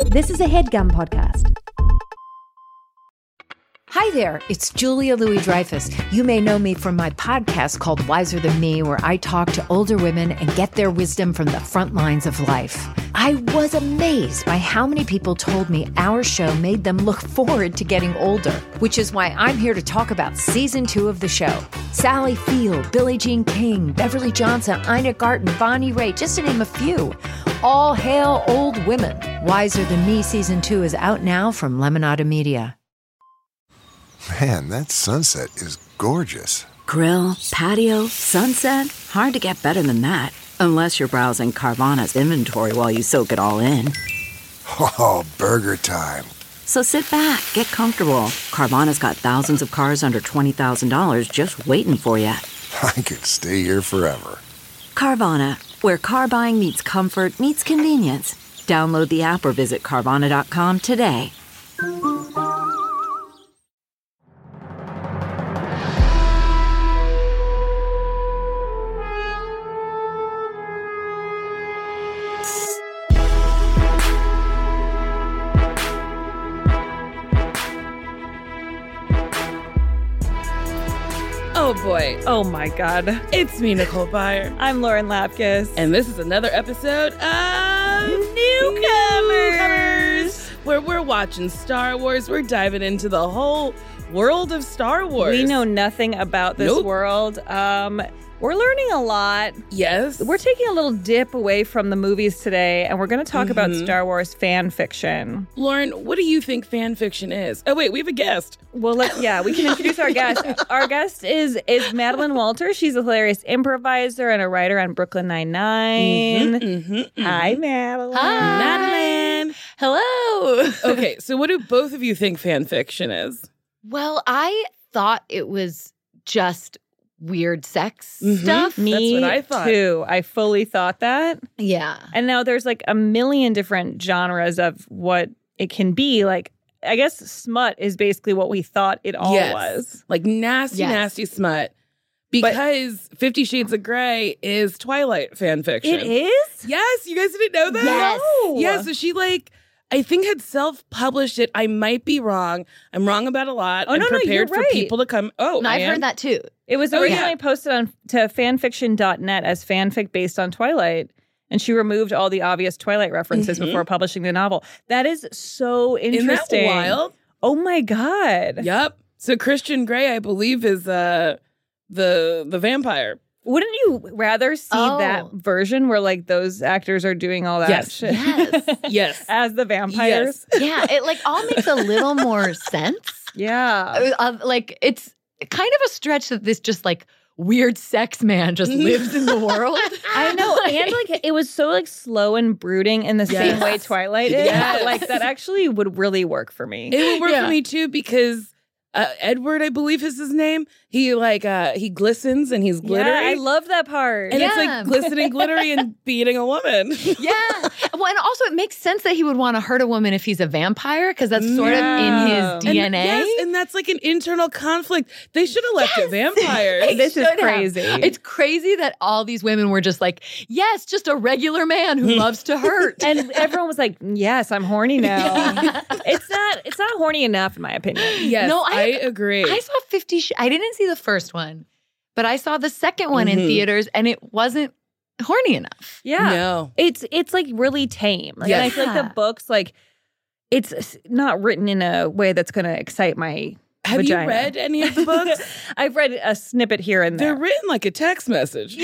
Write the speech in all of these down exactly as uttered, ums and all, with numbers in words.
This is a HeadGum podcast. Hi there, it's Julia Louis-Dreyfus. You may know me from my podcast called Wiser Than Me, where I talk to older women and get their wisdom from the front lines of life. I was amazed by how many people told me our show made them look forward to getting older, which is why I'm here to talk about season two of the show. Sally Field, Billie Jean King, Beverly Johnson, Ina Garten, Bonnie Raitt, just to name a few. All hail old women. Wiser Than Me season two is out now from Lemonada Media. Man, that sunset is gorgeous. Grill, patio, sunset. Hard to get better than that. Unless you're browsing Carvana's inventory while you soak it all in. Oh, burger time. So sit back, get comfortable. Carvana's got thousands of cars under twenty thousand dollars just waiting for you. I could stay here forever. Carvana, where car buying meets comfort, meets convenience. Download the app or visit Carvana dot com today. Oh boy. Oh my God. It's me, Nicole Byer. I'm Lauren Lapkus. And this is another episode of Newcomers, Newcomers, where we're watching Star Wars. We're diving into the whole world of Star Wars. We know nothing about this Nope. world. Um, we're learning a lot. Yes. We're taking a little dip away from the movies today, and we're going to talk Mm-hmm. about Star Wars fan fiction. Lauren, what do you think fan fiction is? Oh, wait, we have a guest. Well, let, yeah, we can introduce our guest. Our guest is is Madeline Walter. She's a hilarious improviser and a writer on Brooklyn Nine-Nine. Mm-hmm, mm-hmm. Hi, Madeline. Hi. Madeline. Hello. Okay, so what do both of you think fan fiction is? Well, I thought it was just weird sex Mhm. stuff. Me That's what I thought. too. I fully thought that. Yeah. And now there's like a million different genres of what it can be. Like, I guess smut is basically what we thought it all Yes. was. Like nasty, Yes. nasty smut. Because Fifty Shades of Grey is Twilight fan fiction. It is? Yes, you guys didn't know that? Yes. No. Yeah, so she like, I think had self-published it. I might be wrong. I'm wrong about a lot. Oh, I'm no, no, prepared you're for right. people to come. Oh, No, I I've am? heard that too. It was Oh, originally yeah. posted on to fanfiction dot net as fanfic based on Twilight. And she removed all the obvious Twilight references Mhm. before publishing the novel. That is so Isn't that interesting. wild? Oh my God. Yep. So Christian Grey, I believe, is uh, the the vampire. Wouldn't you rather see Oh. that version where like those actors are doing all that Yes. shit? Yes. Yes. As the vampires? Yes. Yeah, it like all makes a little more sense. Yeah. Uh, like it's kind of a stretch that this just like weird sex man just lives in the world. I know, and like it was so like slow and brooding in the same Yes. way Twilight is. Yes. Like that actually would really work for me. It would work Yeah. for me too because uh, Edward, I believe is his name. He like uh, he glistens and he's glittery. Yeah, I love that part. and Yeah. it's like glistening, glittery, and beating a woman. Yeah. Well, and also it makes sense that he would want to hurt a woman if he's a vampire because that's sort Yeah. of in his D N A. And, yes, and that's like an internal conflict. They should have left it vampires. They This is should have. crazy. It's crazy that all these women were just like, yes, just a regular man who loves to hurt. And everyone was like, "Yes, I'm horny now." It's not. It's not horny enough, in my opinion. Yes, No, I, I- agree. I saw Fifty Sh- I didn't see the first one, but I saw the second one in Mhm. theaters and it wasn't horny enough. Yeah, No. it's it's like really tame. Like, and I feel like Yeah. the books, like, it's not written in a way that's going to excite my Have vagina. you read any of the books? I've read a snippet here and They're there. written like a text message.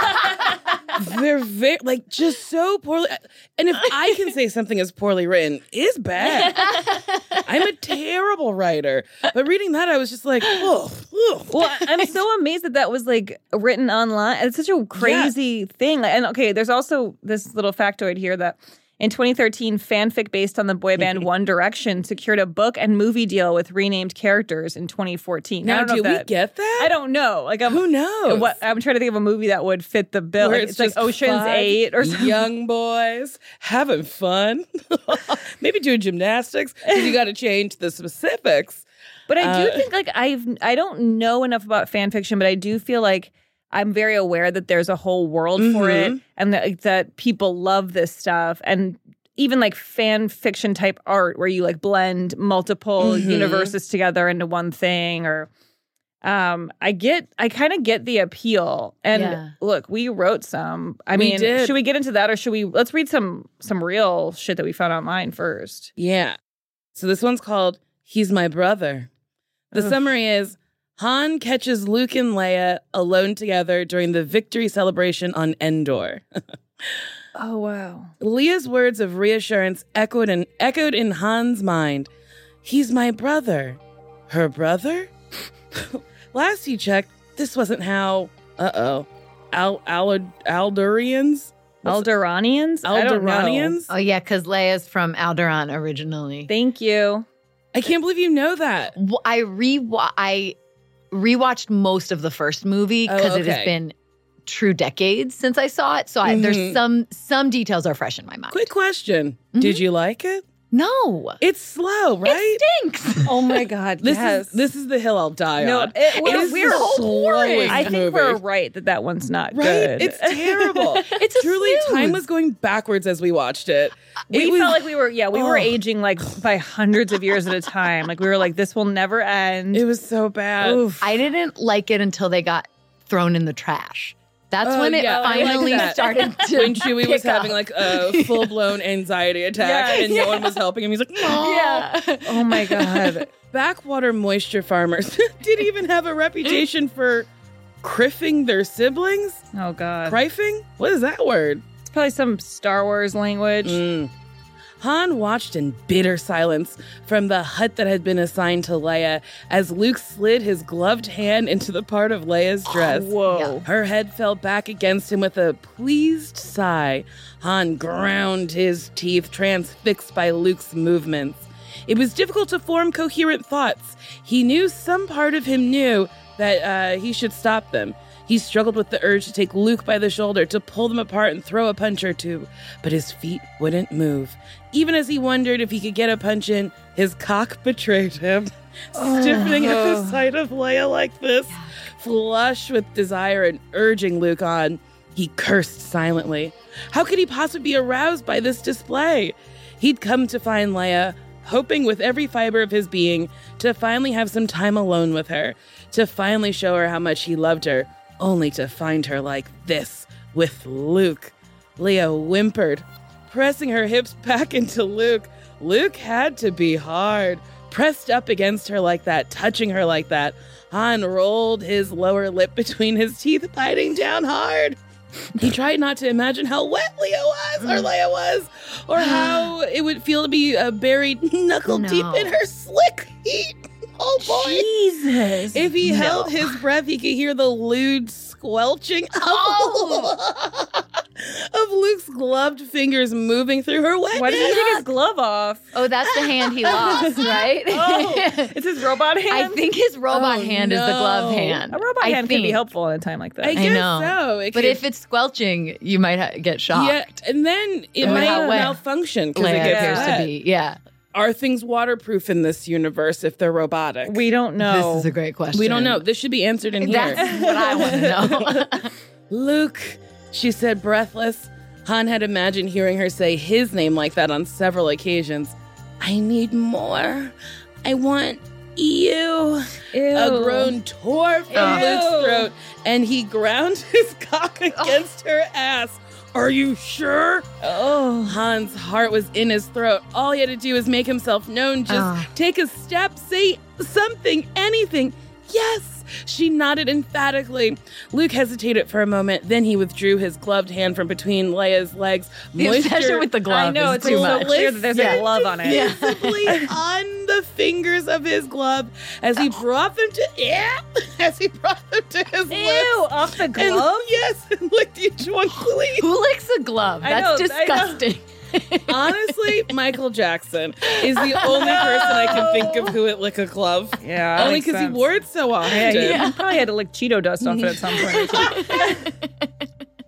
They're very like just so poorly. And if I can say something is poorly written, it's bad. I'm a terrible writer. But reading that, I was just like, oh, oh. Well, I'm so amazed that that was like written online. It's such a crazy thing. Like, and okay, there's also this little factoid here that in twenty thirteen, fanfic based on the boy band One Direction secured a book and movie deal with renamed characters in twenty fourteen. I Now, don't know do if we that, get that? I don't know. Like, I'm, Who knows? What, I'm trying to think of a movie that would fit the bill. Where Like, it's like just Ocean's five Eight or something. young boys having fun, maybe doing gymnastics because you got to change the specifics. But I do Uh, think like I've I don't know enough about fan fiction, but I do feel like I'm very aware that there's a whole world for it, Mhm. and that that people love this stuff. And even like fan fiction type art where you like blend multiple Mhm. universes together into one thing, or um I get I kind of get the appeal. And Yeah. look, we wrote some. I We mean, did. should we get into that, or should we let's read some some real shit that we found online first? Yeah. So this one's called He's My Brother. The Ugh. summary is Han catches Luke and Leia alone together during the victory celebration on Endor. Oh wow. Leia's words of reassurance echoed in, echoed in Han's mind. He's my brother. Her brother? Last he checked, this wasn't how... Uh-oh. Al- Al- Aldurians? What's- Alderanians? I don't know. Alduranians? Oh, yeah, because Leia's from Alderaan originally. Thank you. I can't believe you know that. W- I re I rewatched most of the first movie because Oh, it has okay. been true decades since I saw it. So I, Mhm. there's some some details are fresh in my mind. Quick question. Mhm. Did you like it? No, It's slow, right? it stinks. Oh my god. This yes. is this is the hill I'll die No, on. it, we're, It is we're the all slowest I think movie. we're right that that one's not Right? good. It's terrible. It's a Truly, snooze. time was going backwards as we watched it. we It was- felt like we were, yeah, we were Oh. aging like by hundreds of years at a time. Like we were like, this will never end. It was so bad. Oof. I didn't like it until they got thrown in the trash. That's Oh, when it yeah, I like finally that. started to When Chewie was pick up. having like a full blown anxiety attack Yeah, and no one was helping him, he's like, no. Yeah. Oh my god. Backwater moisture farmers did even have a reputation for criffing their siblings. Oh god. Crifing? What is that word? It's probably some Star Wars language. Mm. Han watched in bitter silence from the hut that had been assigned to Leia as Luke slid his gloved hand into the part of Leia's dress. Whoa. Her head fell back against him with a pleased sigh. Han ground his teeth, transfixed by Luke's movements. It was difficult to form coherent thoughts. He knew some part of him knew that uh, he should stop them. He struggled with the urge to take Luke by the shoulder, to pull them apart and throw a punch or two, but his feet wouldn't move. Even as he wondered if he could get a punch in, his cock betrayed him. Stiffening at the sight of Leia like this, flush with desire and urging Luke on, he cursed silently. How could he possibly be aroused by this display? He'd come to find Leia, hoping with every fiber of his being to finally have some time alone with her, to finally show her how much he loved her, only to find her like this, with Luke. Leia whimpered, pressing her hips back into Luke. Luke had to be hard, pressed up against her like that, touching her like that. Han rolled his lower lip between his teeth, biting down hard. He tried not to imagine how wet Leia was, or Leia was, or how it would feel to be uh, buried knuckle No. deep in her slick heat. Oh boy. Jesus. If he No. held his breath, he could hear the lewd squelching Oh. of Luke's gloved fingers moving through her wetness. Why did he take his glove off? Oh, that's the hand he lost, right? Oh, it's his robot hand? I think his robot Oh, hand is the glove no. hand. a robot I hand can be think. helpful in a time like that. I I guess know. so. It But could- if it's squelching, you might ha- get shocked. yeah, and then it With might how wet malfunction because it Leia gets appears wet. to be. Yeah. Are things waterproof in this universe if they're robotic? we don't know. This is a great question. We don't know. This should be answered in here. That's what I want to know. Luke, she said, breathless. Han had imagined hearing her say his name like that on several occasions. I need more. I want you. Ew. A groan tore from Ew. Luke's throat, and he ground his cock against her ass. Are you sure? Oh. Han's heart was in his throat. All he had to do was make himself known. Just Ah. take a step, say something, anything. Yes, she nodded emphatically. Luke hesitated for a moment. Then he withdrew his gloved hand from between Leia's legs. The obsession with the glove I know, is it's too so much. clear that there's Yeah. a glove on it. visibly on the fingers of his glove as he brought them to yeah, as he brought them to his Ew, lips. off the And, glove? yes, and licked each one clean. Who licks a glove? I That's know, I know. disgusting. Honestly, Michael Jackson is the only person I can think of who would lick a glove. Yeah, that Only makes because he sense. wore it so often. Yeah, he he probably had to lick Cheeto dust off it at some point.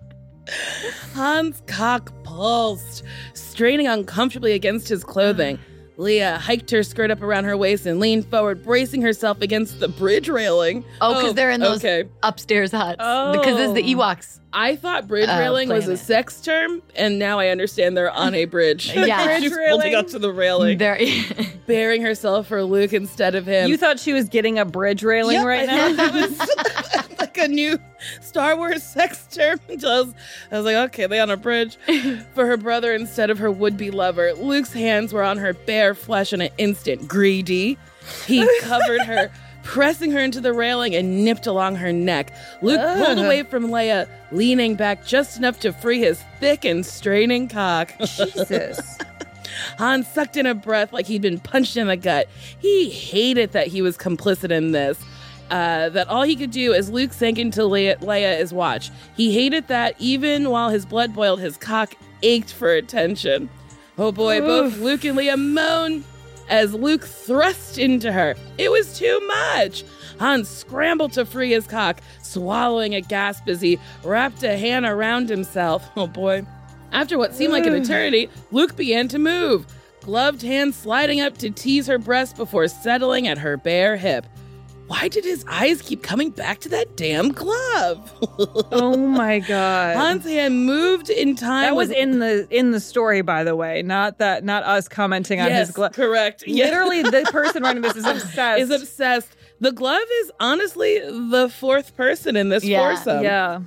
Han's cock pulsed, straining uncomfortably against his clothing. Leia hiked her skirt up around her waist and leaned forward, bracing herself against the bridge railing. Oh, because they're in those Okay. upstairs huts. Oh. Because it's the Ewoks I thought bridge Uh, railing was a planet. sex term, and now I understand they're on a bridge. Yeah. She's Bridge holding railing. up to the railing, There, bearing herself for Luke instead of him. You thought she was getting a bridge railing Yep, right I now? thought that was like a new Star Wars sex term. Until I was, I was like, okay, they on a bridge for her brother instead of her would-be lover. Luke's hands were on her bare flesh in an instant. Greedy. He covered her, pressing her into the railing and nipped along her neck. Luke pulled away from Leia, leaning back just enough to free his thick and straining cock. Jesus. Han sucked in a breath like he'd been punched in the gut. He hated that he was complicit in this. Uh, that all he could do as Luke sank into Leia, Leia is watch. He hated that even while his blood boiled, his cock ached for attention. Oh boy, both Luke and Leia moaned as Luke thrust into her. It was too much. Han scrambled to free his cock, swallowing a gasp as he wrapped a hand around himself. Oh boy. After what seemed like an eternity, Luke began to move, gloved hand sliding up to tease her breast before settling at her bare hip. Why did his eyes keep coming back to that damn glove? Oh my god. Han's hand moved in time. That was with- in the in the story, by the way, not that not us commenting on yes, his glove. correct. Yes. Literally, the person writing this is obsessed. is obsessed. The glove is honestly the fourth person in this Yeah. foursome. yeah.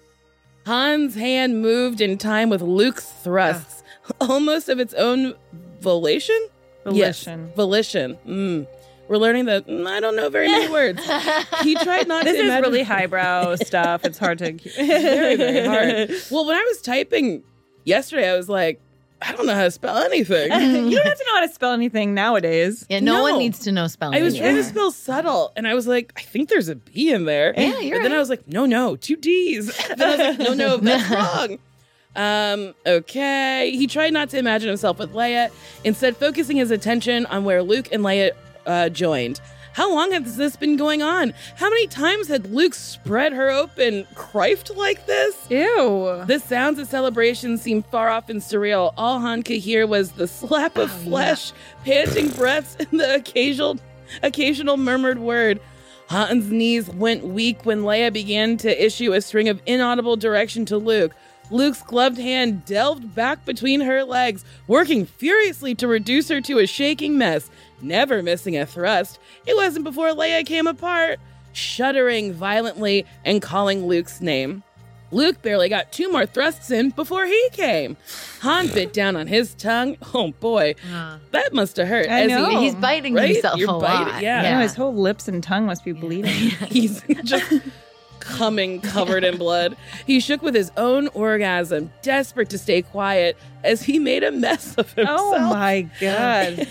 Han's hand moved in time with Luke's thrusts, almost of its own volition? Volition. Yes, volition. Mm. We're learning that mm, I don't know very many words. He tried not This to is imagine- really highbrow stuff. It's hard to. very, very hard. Well, when I was typing yesterday, I was like, I don't know how to spell anything. You don't have to know how to spell anything nowadays. yeah, no, No. one needs to know spelling. I was trying to anymore. spell subtle, and I was like, I think there's a B in there. Yeah, you're But then right. I was like, no, no, two D's. Then I was like, no, no, that's wrong. Um, okay. He tried not to imagine himself with Leia, instead focusing his attention on where Luke and Leia uh, joined. How long has this been going on? How many times had Luke spread her open, crifed like this? Ew. The sounds of celebration seemed far off and surreal. All Han could hear was the slap of flesh, panting breaths, and the occasional, occasional murmured word. Han's knees went weak when Leia began to issue a string of inaudible direction to Luke. Luke's gloved hand delved back between her legs, working furiously to reduce her to a shaking mess, never missing a thrust. It wasn't before Leia came apart, shuddering violently and calling Luke's name. Luke barely got two more thrusts in before he came. Han bit down on his tongue. Oh boy, that must have hurt. I as know. He, He's biting Right? himself You're a biting- lot. yeah. I know, his whole lips and tongue must be bleeding. He's just coming covered in blood. He shook with his own orgasm, desperate to stay quiet as he made a mess of himself. Oh my god.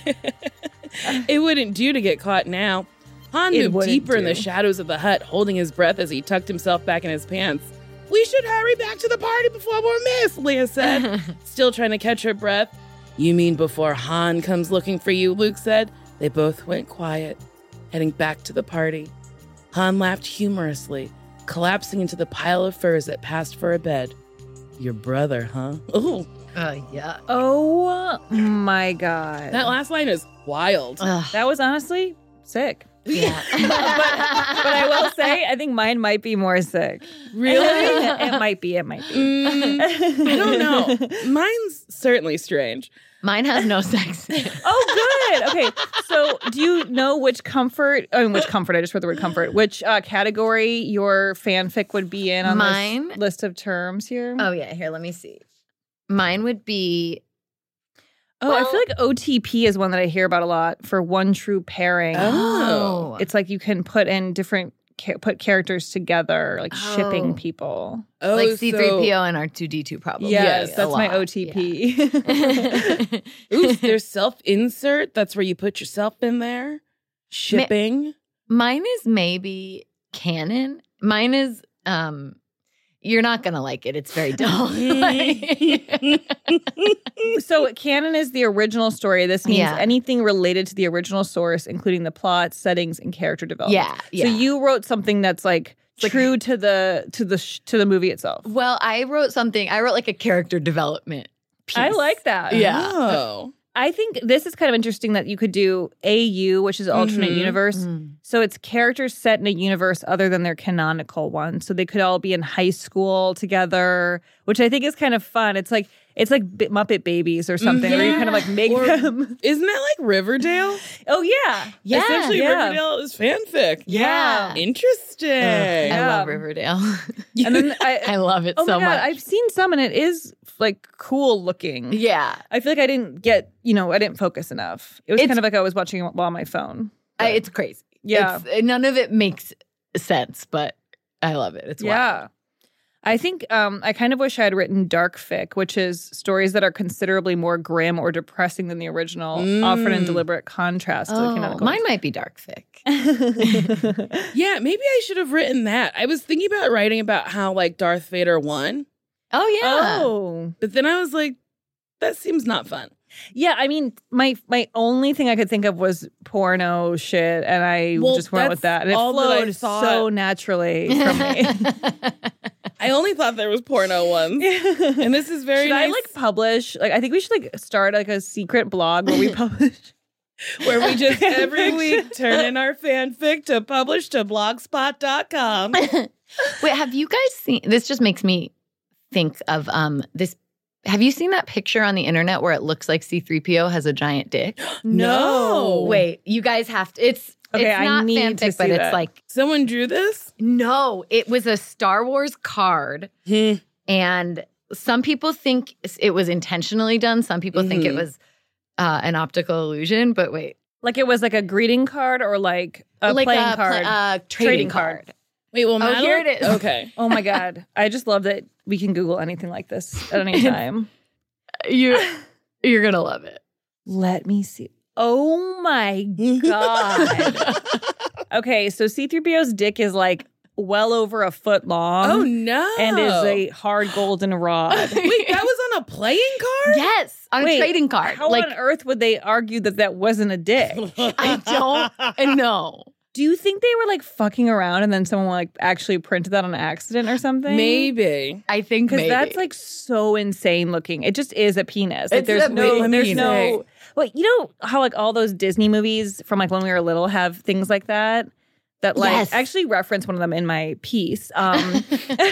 It wouldn't do to get caught now. Han It moved wouldn't deeper in the do. shadows of the hut, holding his breath as he tucked himself back in his pants. We should hurry back to the party before we're missed, Leia said, still trying to catch her breath. You mean before Han comes looking for you, Luke said. They both went quiet, heading back to the party. Han laughed humorously, collapsing into the pile of furs that passed for a bed. Your brother, huh? Oh, Uh, yeah. Oh my god. that last line is wild. Ugh, That was honestly sick. yeah. But I will say, I think mine might be more sick. Really? It might be. It might be. Mm, I don't know. Mine's certainly strange. Mine has no sex. Oh, good. Okay. So, do you know which comfort? I mean, which comfort? I just read the word comfort. Which uh, category your fanfic would be in on Mine? this list of terms here? Oh, yeah. Here, let me see. Mine would be Oh, I well- feel like O T P is one that I hear about a lot for one true pairing. Oh. It's like you can put in different ca- put characters together, like shipping Oh. people. Oh, like C three P O so- and R two D two probably. Yes, a that's my lot. O T P. Yeah. Ooh, there's self-insert. That's where you put yourself in there. Shipping. Mine is maybe canon. Mine is um you're not gonna like it. It's very dull. So canon is the original story. This means Yeah. anything related to the original source, including the plot, settings, and character development. yeah, yeah. So you wrote something that's like like- true to the to the sh- to the movie itself. well, I wrote something. I wrote like a character development piece. I like that. Yeah. Oh. I think this is kind of interesting that you could do A U, which is alternate Mhm. universe. Mm. So it's characters set in a universe other than their canonical one. So they could all be in high school together, which I think is kind of fun. It's like it's like B- Muppet Babies or something, where you kind of like make Or- them. Isn't that like Riverdale? Oh yeah, Yeah. Essentially, yeah. Riverdale is fanfic. Yeah. Interesting. I Yeah. love Riverdale. And then I, I love it oh so my God, much. I've seen some and it is like cool looking. yeah. I feel like I didn't get, you know, I didn't focus enough. It was It's- kind of like I was watching it while on my phone. I, it's crazy. Yeah. It's, none of it makes sense, but I love it. It's Yeah. wild. I think um, I kind of wish I had written dark fic, which is stories that are considerably more grim or depressing than the original, often in Mm. deliberate contrast to the Oh, canonical. mine might be dark fic. Yeah, maybe I should have written that. I was thinking about writing about how like Darth Vader won, Oh yeah. Oh. but then I was like, that seems not fun. Yeah, I mean, my my only thing I could think of was porno shit, and I Well, just went with that. that's And it all that I flowed thought. so naturally from me. I only thought there was porno ones, and this is very Should I nice. like publish? Like, I think we should like start like a secret blog where we publish. where we just every week turn in our fanfic to publish to blogspot dot com. Wait, have you guys seen this? Just makes me think of um this. Have you seen that picture on the internet where it looks like C three P O has a giant dick? No. Wait, you guys have to. It's Okay, it's I not need fanfic, to see but it's that. like Someone drew this? no. It was a Star Wars card, Hmm. and some people think it was intentionally done. Some people think it Mhm. was uh, an optical illusion. But wait, Like it was like a greeting card or like a like playing a pla- card. uh, trading, Trading card. card. Wait, well, Oh, here Madeline- it is. Okay. Oh my God. I just love that we can Google anything like this at any time. You you're gonna love it. Let me see. Oh my God. Okay, so C three P O's dick is like well over a foot long. Oh, no. And is a hard golden rod. Wait, that was on a playing card? Yes, on Wait, a trading card. How like on earth would they argue that that wasn't a dick? I don't know. Do you think they were like fucking around and then someone like actually printed that on accident or something? Maybe. I think Because maybe that's like so insane looking. It just is a penis. Like It's there's a no, big there's penis. no. Well, you know how like all those Disney movies from like when we were little have things like that that like Yes. I actually reference one of them in my piece. Um,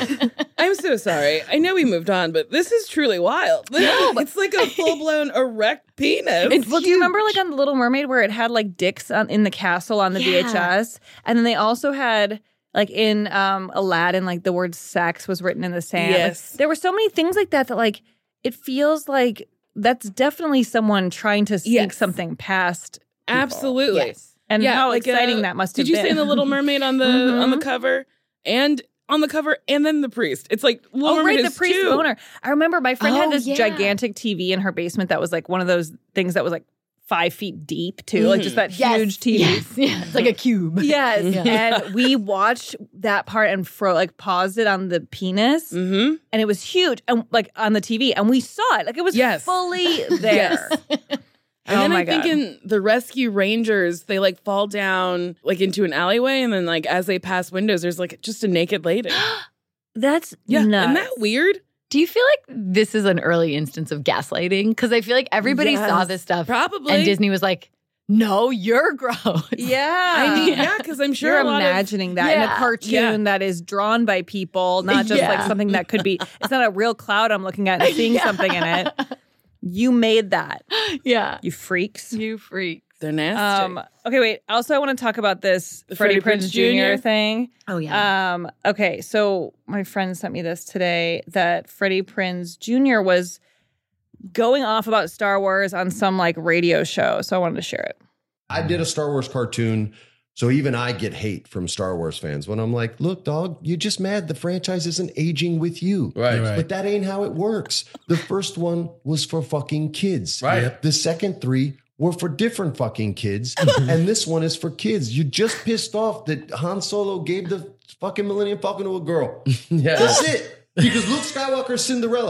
I'm so sorry. I know we moved on, but this is truly wild. No, but- It's like a full blown erect penis. It's well, do you remember huge. like on the Little Mermaid where it had like dicks on, in the castle on the Yeah. V H S, and then they also had. Like in um, Aladdin, like the word sex was written in the sand. Like, Yes. there were so many things like that that like it feels like that's definitely someone trying to sneak Yes. something past people. Absolutely. Yes. And Yeah, how like, exciting uh, that must Did have you been. say in the Little Mermaid on the Mhm. on the cover and on the cover and then the priest? It's like Little Oh, Mermaid right, the is priest two. boner. I remember my friend Oh, had this yeah. gigantic T V in her basement that was like one of those things that was like five feet deep too, like just that Yes, huge T V. Yes, yeah, it's like a cube. Yes, Yeah. and we watched that part and fro like paused it on the penis, Mm-hmm. and it was huge and like on the T V, and we saw it like it was Yes. fully there. And Oh then my I think God. in the Rescue Rangers, they like fall down like into an alleyway, and then like as they pass windows, there's like just a naked lady. That's Yeah, nuts. isn't that weird? Do you feel like this is an early instance of gaslighting? Because I feel like everybody saw Yes, this stuff, Probably. and Disney was like, "No, you're gross." Yeah, I mean, yeah, because I'm sure You're a lot of- imagining that in a Yeah. cartoon Yeah. that is drawn by people, not just like Yeah. something that could be. It's not a real cloud I'm looking at and seeing Yeah. something in it. You made that, yeah, you freaks. you freaks. They're nasty. Um, okay, wait. Also, I want to talk about this The Freddie Freddie Prinze Prinze Junior Junior thing. Oh yeah. Um, okay, so my friend sent me this today that Freddie Prinze Junior was going off about Star Wars on some like radio show. So I wanted to share it. I did a Star Wars cartoon, so even I get hate from Star Wars fans when I'm like, look, dog, you're just mad the franchise isn't aging with you. Right, right. But that ain't how it works. The first one was for fucking kids. Right. Yep. The second three were for different fucking kids. And this one is for kids. You just pissed off that Han Solo gave the fucking Millennium Falcon to a girl. Yeah. That's it. Because Luke Skywalker's Cinderella.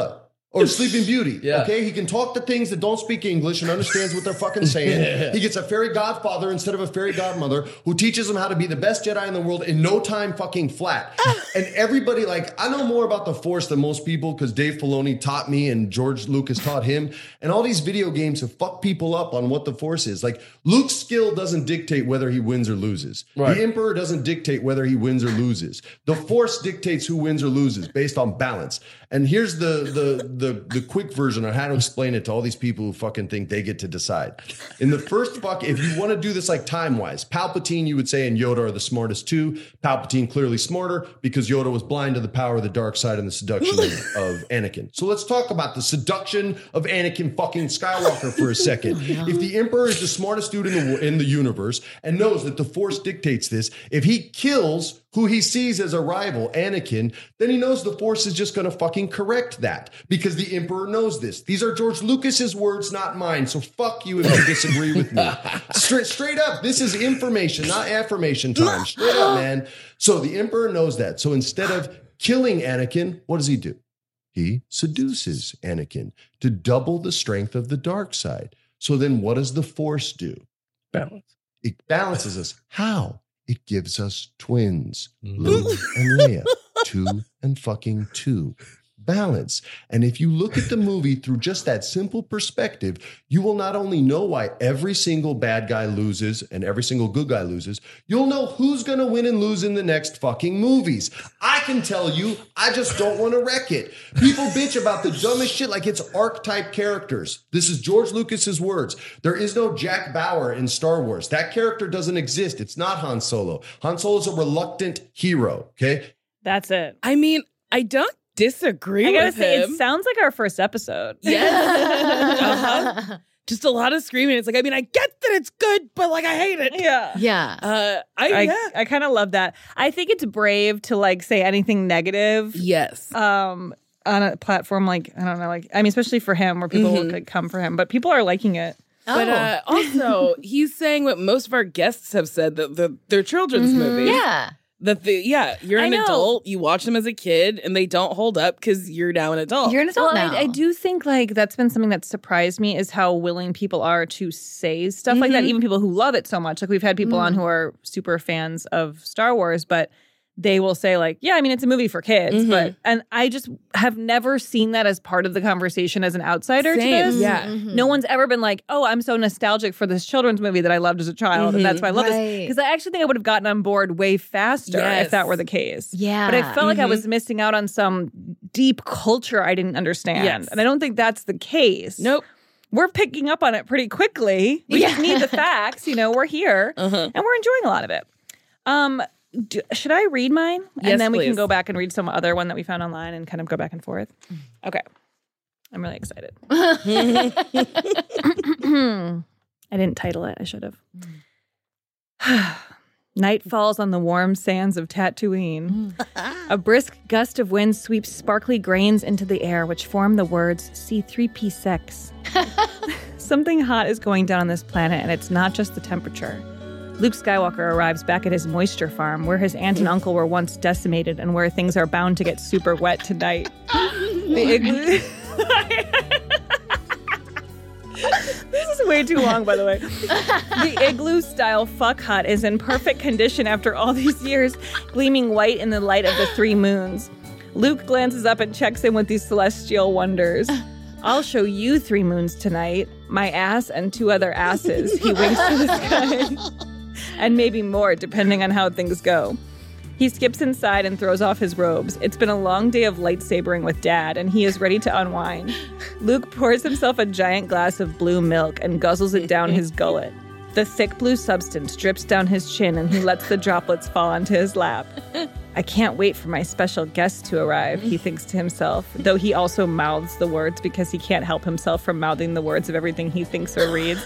Or Sleeping Beauty, Yeah. okay? He can talk to things that don't speak English and understands what they're fucking saying. He gets a fairy godfather instead of a fairy godmother who teaches him how to be the best Jedi in the world in no time fucking flat. And everybody, like, I know more about the Force than most people because Dave Filoni taught me and George Lucas taught him. And all these video games have fucked people up on what the Force is. Like, Luke's skill doesn't dictate whether he wins or loses. Right. The Emperor doesn't dictate whether he wins or loses. The Force dictates who wins or loses based on balance. And here's the the the the quick version on how to explain it to all these people who fucking think they get to decide. In the first fuck, if you want to do this like time-wise, Palpatine, you would say, and Yoda are the smartest too. Palpatine clearly smarter because Yoda was blind to the power of the dark side and the seduction of, of Anakin. So let's talk about the seduction of Anakin fucking Skywalker for a second. If the Emperor is the smartest dude in the in the universe and knows that the Force dictates this, if he kills who he sees as a rival, Anakin, then he knows the Force is just going to fucking correct that because the Emperor knows this. These are George Lucas's words, not mine. So fuck you if you disagree with me. Straight, straight up, this is information, not affirmation time. Straight up, man. So the Emperor knows that. So instead of killing Anakin, what does he do? He seduces Anakin to double the strength of the dark side. So then what does the Force do? Balance. It balances us. How? It gives us twins, Luke and Leia, two and fucking two. Balance. And if you look at the movie through just that simple perspective, you will not only know why every single bad guy loses and every single good guy loses, you'll know who's going to win and lose in the next fucking movies. I can tell you, I just don't want to wreck it. People bitch about the dumbest shit like it's archetype characters. This is George Lucas's words. There is no Jack Bauer in Star Wars. That character doesn't exist. It's not Han Solo. Han Solo is a reluctant hero, okay? That's it. I mean, I don't disagree I gotta with say, him. it sounds like our first episode. Yes. uh-huh. Just a lot of screaming. It's like, I mean, I get that it's good, but like, I hate it. Yeah. Yeah. Uh, I, I, yeah. I kind of love that. I think it's brave to like say anything negative. Yes. Um, on a platform like, I don't know, like, I mean, especially for him where people Mhm. will like, come for him, but people are liking it. But Oh. uh, also, he's saying what most of our guests have said, that the, they're children's movies. Yeah. That the yeah, you're I an know. adult. You watch them as a kid, and they don't hold up because you're now an adult. You're an adult Well, now. I, I do think like that's been something that surprised me is how willing people are to say stuff like that. Mhm. Even people who love it so much. Like we've had people on who are super fans of Star Wars, but they will say like, yeah, I mean, it's a movie for kids. Mhm. But and I just have never seen that as part of the conversation as an outsider Same, to this. yeah. Mhm. No one's ever been like, oh, I'm so nostalgic for this children's movie that I loved as a child. And that's why I love Right. this. Because I actually think I would have gotten on board way faster Yes. if that were the case. Yeah. But I felt like I Mhm. was missing out on some deep culture I didn't understand. Yes. And I don't think that's the case. Nope. We're picking up on it pretty quickly. We just Yeah. need the facts. You know, we're here Uh-huh. and we're enjoying a lot of it. Um, do, should I read mine? Yes, And then we can please. go back and read some other one that we found online and kind of go back and forth. Okay. I'm really excited. I didn't title it. I should have. Night falls on the warm sands of Tatooine. A brisk gust of wind sweeps sparkly grains into the air, which form the words C three P sex. Something hot is going down on this planet, and it's not just the temperature. Luke Skywalker arrives back at his moisture farm, where his aunt and uncle were once decimated and where things are bound to get super wet tonight. The igloo... This is way too long, by the way. The igloo-style fuck hut is in perfect condition after all these years, gleaming white in the light of the three moons. Luke glances up and checks in with these celestial wonders. I'll show you three moons tonight, my ass and two other asses. He winks to the sky. And maybe more, depending on how things go. He skips inside and throws off his robes. It's been a long day of lightsabering with Dad, and he is ready to unwind. Luke pours himself a giant glass of blue milk and guzzles it down his gullet. The thick blue substance drips down his chin, and he lets the droplets fall onto his lap. I can't wait for my special guest to arrive, he thinks to himself, though he also mouths the words because he can't help himself from mouthing the words of everything he thinks or reads.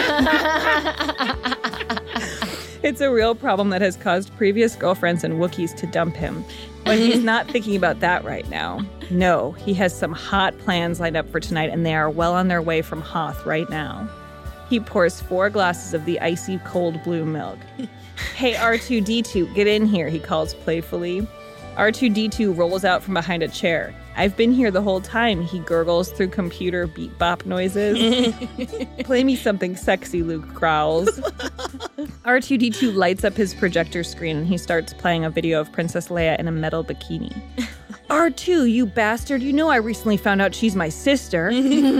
It's a real problem that has caused previous girlfriends and Wookiees to dump him. But he's not thinking about that right now. No, he has some hot plans lined up for tonight, and they are well on their way from Hoth right now. He pours four glasses of the icy cold blue milk. Hey, R two D two, get in here, he calls playfully. R two D two rolls out from behind a chair. I've been here the whole time, he gurgles through computer beep bop noises. Play me something sexy, Luke growls. R two D two lights up his projector screen and he starts playing a video of Princess Leia in a metal bikini. R two, you bastard, you know I recently found out she's my sister.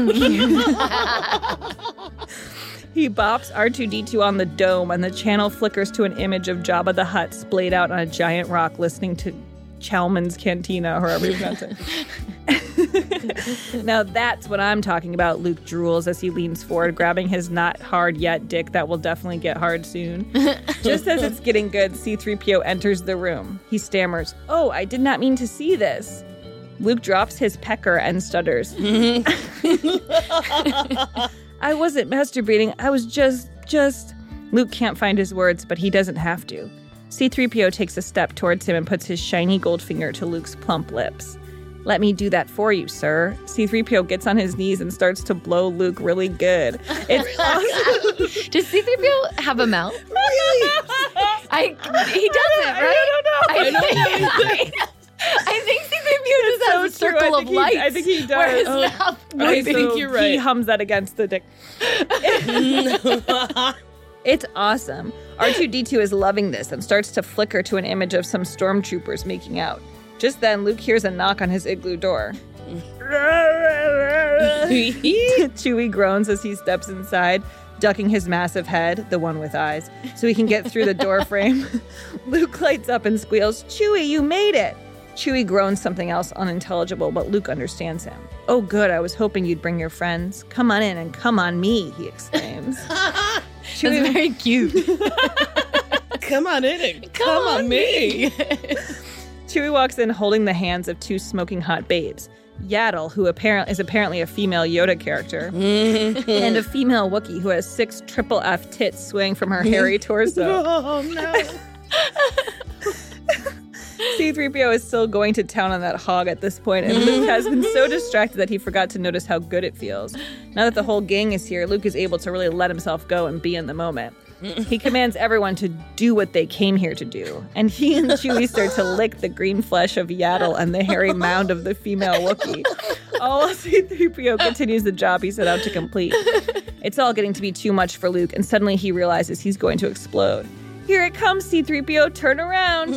He bops R two D two on the dome and the channel flickers to an image of Jabba the Hutt splayed out on a giant rock listening to Chalmun's Cantina, or however you pronounce it. Now that's what I'm talking about, Luke drools as he leans forward, grabbing his not hard yet dick that will definitely get hard soon. Just as it's getting good, C three P O enters the room. He stammers, "Oh, I did not mean to see this." Luke drops his pecker and stutters. I wasn't masturbating. I was just, just... Luke can't find his words, but he doesn't have to. C three P O takes a step towards him and puts his shiny gold finger to Luke's plump lips. "Let me do that for you, sir." C three P O gets on his knees and starts to blow Luke really good. It's awesome. Does C three P O have a mouth? Really? I, he doesn't, right? I don't know. I, I don't know. think, I think C three P O just has a so true. circle I of think he- lights. I think he does. Where his Oh. mouth I would be. think you're right. He hums that against the dick. It's awesome. R two D two is loving this and starts to flicker to an image of some stormtroopers making out. Just then, Luke hears a knock on his igloo door. Chewie groans as he steps inside, ducking his massive head, the one with eyes, so he can get through the door frame. Luke lights up and squeals, "Chewie, you made it!" Chewie groans something else unintelligible, but Luke understands him. "Oh good, I was hoping you'd bring your friends. Come on in and come on me," he exclaims. Chewie, That's very cute. Come on in and come, on, me. Chewie walks in holding the hands of two smoking hot babes. Yaddle, who apparently is apparently a female Yoda character, and a female Wookiee who has six triple F tits swaying from her hairy torso. Oh, no. C three P O is still going to town on that hog at this point, and Luke has been so distracted that he forgot to notice how good it feels. Now that the whole gang is here, Luke is able to really let himself go and be in the moment. He commands everyone to do what they came here to do, and he and Chewie start to lick the green flesh of Yaddle and the hairy mound of the female Wookiee. All while C three P O continues the job he set out to complete. It's all getting to be too much for Luke, and suddenly he realizes he's going to explode. "Here it comes, C three P O, turn around."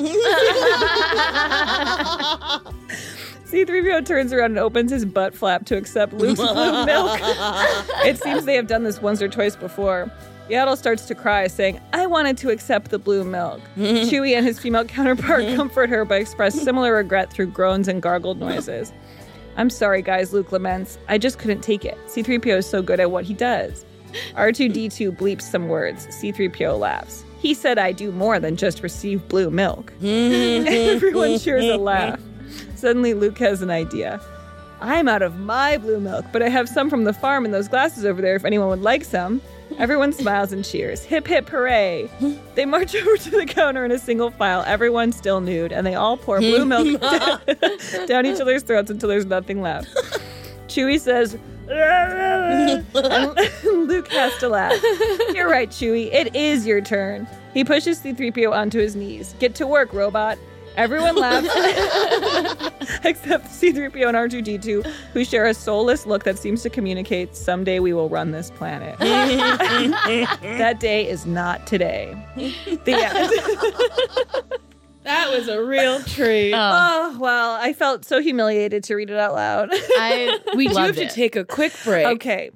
C three P O turns around and opens his butt flap to accept Luke's blue milk. It seems they have done this once or twice before. Yaddle starts to cry, saying, "I wanted to accept the blue milk." Chewie and his female counterpart comfort her but express similar regret through groans and gargled noises. "I'm sorry, guys," Luke laments. "I just couldn't take it. C three P O is so good at what he does." R two D two bleeps some words. C three P O laughs. "He said I do more than just receive blue milk." Everyone cheers a laugh. Suddenly, Luke has an idea. "I'm out of my blue milk, but I have some from the farm in those glasses over there if anyone would like some." Everyone smiles and cheers. Hip, hip, hooray. They march over to the counter in a single file, everyone still nude, and they all pour blue milk down, down each other's throats until there's nothing left. Chewie says, and Luke has to laugh. "You're right, Chewie. It is your turn." He pushes C three P O onto his knees. "Get to work, robot." Everyone laughs, except C three P O and R two D two, who share a soulless look that seems to communicate, "Someday we will run this planet." That day is not today. The end. That was a real treat. Oh, well, I felt so humiliated to read it out loud. I we do have loved to it. take a quick break. Okay.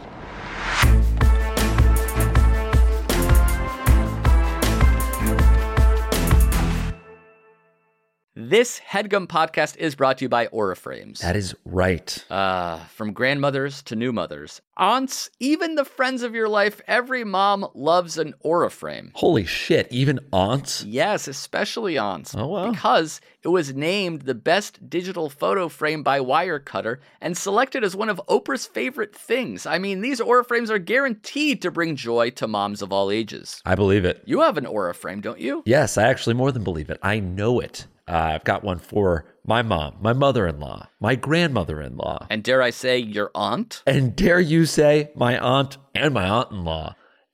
This HeadGum podcast is brought to you by Auraframes. That is right. Uh, from grandmothers to new mothers, aunts, even the friends of your life, every mom loves an Auraframe. Holy shit, even aunts? Yes, especially aunts. Oh, wow. Because it was named the best digital photo frame by Wirecutter and selected as one of Oprah's favorite things. I mean, these Auraframes are guaranteed to bring joy to moms of all ages. I believe it. You have an Auraframe, don't you? Yes, I actually more than believe it. I know it. Uh, I've got one for my mom, my mother-in-law, my grandmother-in-law. And dare I say, your aunt? And dare you say, my aunt and my aunt-in-law.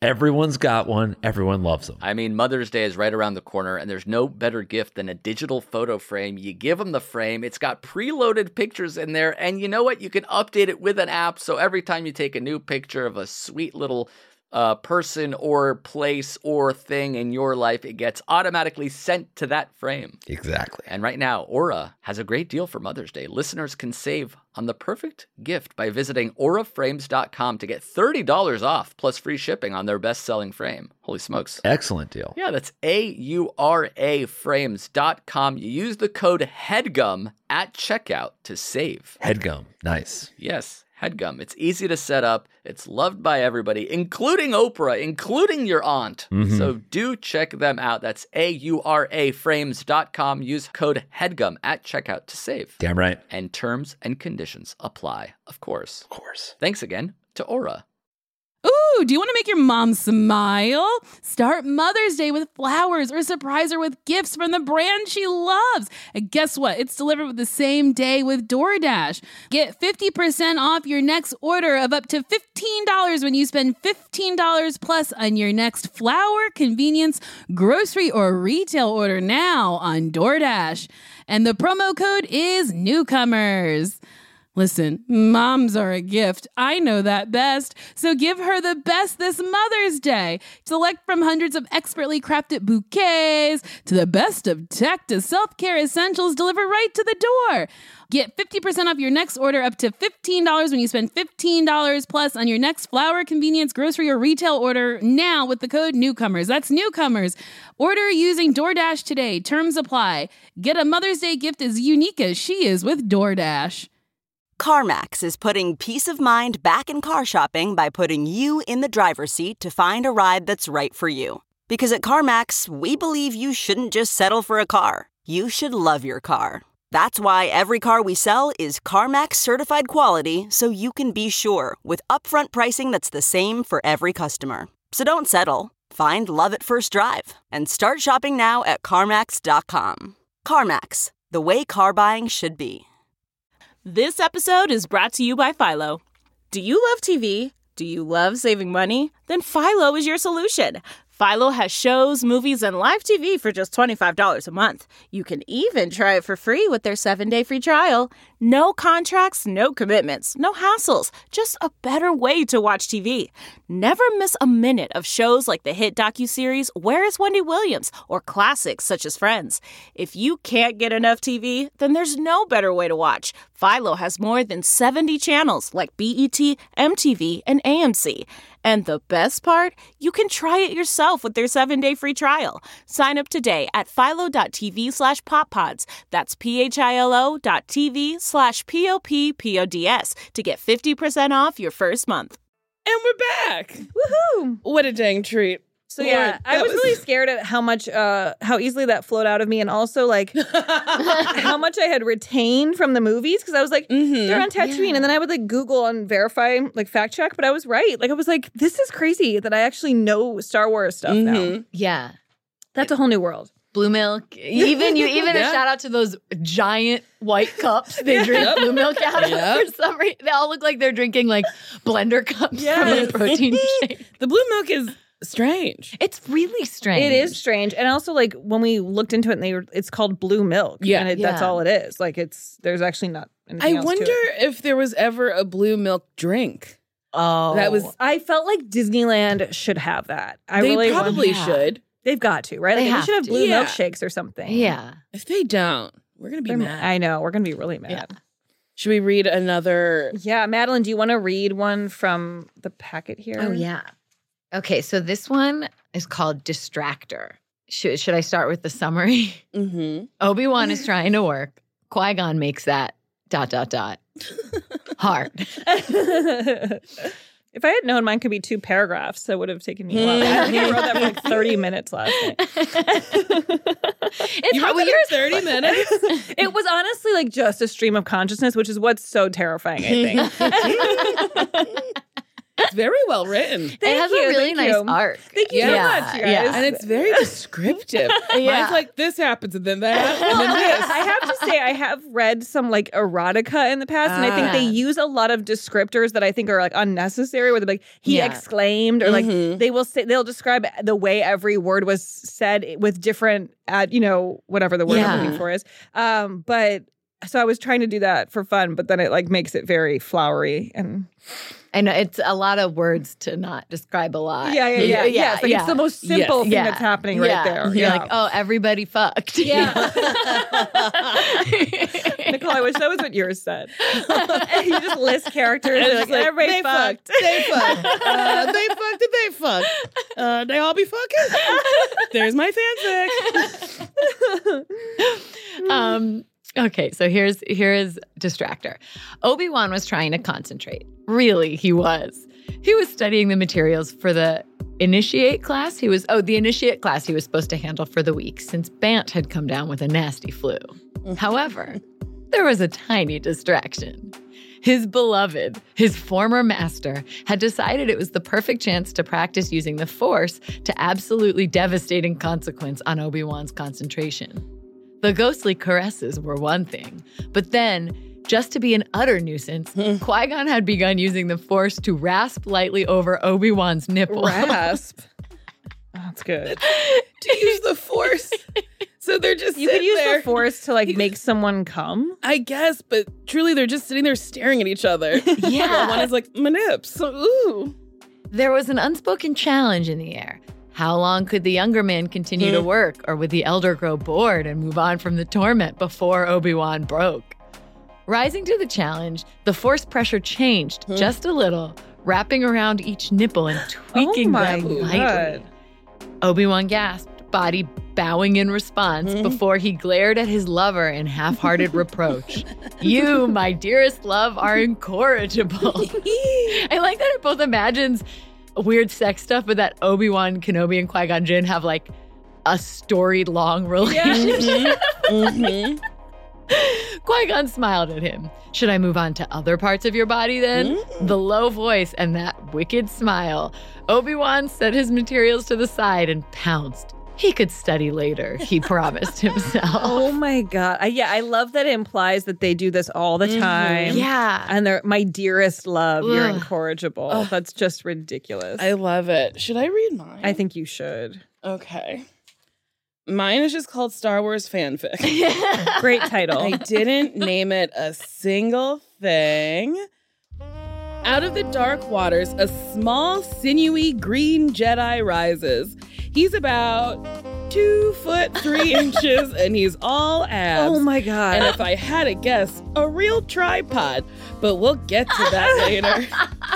Everyone's got one. Everyone loves them. I mean, Mother's Day is right around the corner, and there's no better gift than a digital photo frame. You give them the frame. It's got preloaded pictures in there, and you know what? You can update it with an app, so every time you take a new picture of a sweet little uh, person or place or thing in your life, it gets automatically sent to that frame. Exactly. And right now, Aura has a great deal for Mother's Day. Listeners can save on the perfect gift by visiting aura frames dot com to get thirty dollars off plus free shipping on their best-selling frame. Holy smokes. Excellent deal. Yeah, that's A U R A frames dot com. You use the code HEADGUM at checkout to save. Headgum. Nice. Yes. HEADGUM. It's easy to set up. It's loved by everybody, including Oprah, including your aunt. Mm-hmm. So do check them out. That's A U R A frames dot com. Use code HEADGUM at checkout to save. Damn right. And terms and conditions apply, of course. Of course. Thanks again to Aura. Ooh, do you want to make your mom smile? Start Mother's Day with flowers or surprise her with gifts from the brand she loves. And guess what? It's delivered with the same day with DoorDash. Get fifty percent off your next order of up to fifteen dollars when you spend fifteen dollars plus on your next flower, convenience, grocery, or retail order now on DoorDash. And the promo code is newcomers. Listen, moms are a gift. I know that best. So give her the best this Mother's Day. Select from hundreds of expertly crafted bouquets to the best of tech to self-care essentials delivered right to the door. Get fifty percent off your next order up to fifteen dollars when you spend fifteen dollars plus on your next flower, convenience, grocery, or retail order now with the code newcomers. That's newcomers. Order using DoorDash today. Terms apply. Get a Mother's Day gift as unique as she is with DoorDash. CarMax is putting peace of mind back in car shopping by putting you in the driver's seat to find a ride that's right for you. Because at CarMax, we believe you shouldn't just settle for a car. You should love your car. That's why every car we sell is CarMax certified quality, so you can be sure with upfront pricing that's the same for every customer. So don't settle. Find love at first drive and start shopping now at CarMax dot com. CarMax, the way car buying should be. This episode is brought to you by Philo. Do you love T V? Do you love saving money? Then Philo is your solution. Philo has shows, movies, and live T V for just twenty-five dollars a month. You can even try it for free with their seven-day free trial. No contracts, no commitments, no hassles. Just a better way to watch T V. Never miss a minute of shows like the hit docuseries Where is Wendy Williams? Or classics such as Friends. If you can't get enough T V, then there's no better way to watch. Philo has more than seventy channels like B E T, M T V, and A M C. And the best part? You can try it yourself with their seven-day free trial. Sign up today at philo.tv slash poppods. That's P-H-I-L-O dot TV slash P-O-P-P-O-D-S to get fifty percent off your first month. And we're back. Woohoo! What a dang treat. So yeah, Lord, I was, was really scared at how much, uh, how easily that flowed out of me, and also like how much I had retained from the movies, because I was like, mm-hmm. they're on Tatooine, yeah. And then I would like Google and verify, like fact check, but I was right. Like I was like, this is crazy that I actually know Star Wars stuff mm-hmm. now. Yeah, that's a whole new world. Blue milk. Even you, even yeah. a shout out to those giant white cups they drink yep. blue milk out of yep. for some reason. They all look like they're drinking like blender cups yes. from a protein shake. The blue milk is strange. It's really strange. It is strange. And also, like, when we looked into it, and they were, it's called blue milk. Yeah. And it, yeah. that's all it is. Like, it's, there's actually not anything I else wonder to it. if there was ever a blue milk drink. Oh. That was. I felt like Disneyland should have that. I they really probably want, should. They've got to, right? They Like, have they should have to. blue Yeah. milkshakes or something. Yeah. If they don't, we're going to be They're, mad. I know. We're going to be really mad. Yeah. Should we read another? Yeah. Madeline, do you want to read one from the packet here? Oh, yeah. Okay, so this one is called Distractor. Should, should I start with the summary? Mm-hmm. Obi-Wan is trying to work. Qui-Gon makes that dot, dot, dot. Hard. If I had known mine could be two paragraphs, that would have taken me a while. I think I wrote that for like thirty minutes last night. It's you wrote that in thirty minutes? It was honestly like just a stream of consciousness, which is what's so terrifying, I think. It's very well written. It has you, a really thank nice you. arc. Thank you yeah. so much, you guys. Yeah. And it's very descriptive. Yeah. Mine's like, this happens and then that and then this. I have to say, I have read some like erotica in the past, and I think Ah. they use a lot of descriptors that I think are like unnecessary. Where they're like, he Yeah. exclaimed, or like Mhm. they will say they'll describe the way every word was said with different, ad, you know, whatever the word Yeah. I'm looking for is. Um, but so I was trying to do that for fun, but then it like makes it very flowery and. I know it's a lot of words to not describe a lot. Yeah, yeah, yeah. yeah it's, like, it's the most simple thing yeah. that's happening right yeah. there. You're Yeah. like, oh, everybody fucked. Yeah. Nicole, I wish that was what yours said. You just list characters. And You're it's like, like, everybody they fucked. fucked. They fucked. Uh, they fucked and they fucked. Uh, they all be fucking. There's my fanfic. um, okay, so here's here's Distractor. Obi-Wan was trying to concentrate. Really, he was. He was studying the materials for the initiate class. He was oh, the initiate class he was supposed to handle for the week since Bant had come down with a nasty flu. However, there was a tiny distraction. His beloved, his former master, had decided it was the perfect chance to practice using the Force to absolutely devastating consequence on Obi-Wan's concentration. The ghostly caresses were one thing, but then, just to be an utter nuisance, Qui-Gon had begun using the Force to rasp lightly over Obi-Wan's nipple. Rasp. That's good. To use the Force. So they're just You could use there. the Force to like make someone come. I guess, but truly they're just sitting there staring at each other. Yeah. One is like, my nips. Ooh. There was an unspoken challenge in the air. How long could the younger man continue to work, or would the elder grow bored and move on from the torment before Obi-Wan broke? Rising to the challenge, the Force pressure changed just a little, wrapping around each nipple and tweaking Oh my them God. lightly. Obi-Wan gasped, body bowing in response, before he glared at his lover in half-hearted reproach. You, my dearest love, are incorrigible. I like that it both imagines weird sex stuff, but that Obi-Wan Kenobi and Qui-Gon Jinn have like a storied long relationship. Mm-hmm. Qui-Gon smiled at him. Should I move on to other parts of your body then? Mm. The low voice and that wicked smile. Obi-Wan set his materials to the side and pounced. He could study later, he promised himself. Oh my God. I, yeah, I love that it implies that they do this all the time. Yeah. And they're my dearest love, you're Ugh. incorrigible. Ugh. That's just ridiculous. I love it. Should I read mine? I think you should. Okay. Mine is just called Star Wars fanfic. Great title. I didn't name it a single thing. Out of the dark waters, a small, sinewy green Jedi rises. He's about two foot three inches, and he's all abs. Oh my God. And if I had to guess, a real tripod. But we'll get to that later.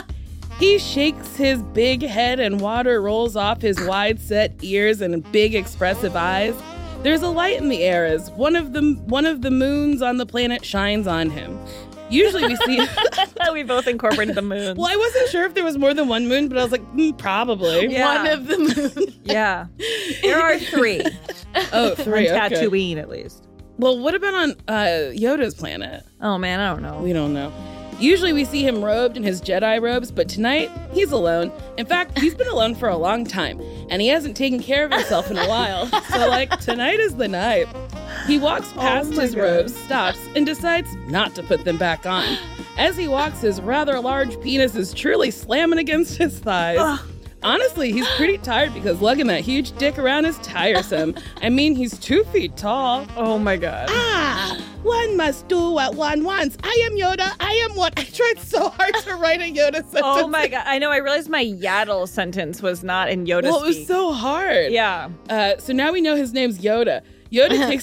He shakes his big head and water rolls off his wide-set ears and big expressive eyes. There's a light in the air as one of the one of the moons on the planet shines on him. Usually we see... we both incorporated the moon. Well, I wasn't sure if there was more than one moon, but I was like, mm, probably. Yeah. One of the moons. Yeah. There are three. Oh, three, On okay. Tatooine, at least. Well, what about on uh, Yoda's planet? Oh, man, I don't know. We don't know. Usually we see him robed in his Jedi robes, but tonight he's alone. In fact, he's been alone for a long time, and he hasn't taken care of himself in a while. So, like, tonight is the night. He walks past my his God. robes, stops, and decides not to put them back on. As he walks, his rather large penis is truly slamming against his thighs. Ugh. Honestly, he's pretty tired because lugging that huge dick around is tiresome. I mean, he's two feet tall. Oh my God. Ah, one must do what one wants. I am Yoda. I am what. I tried so hard to write a Yoda sentence. Oh my God. I know. I realized my yaddle sentence was not in Yoda Well, it was speak. so hard. Yeah. Uh, so now we know his name's Yoda. Yoda takes.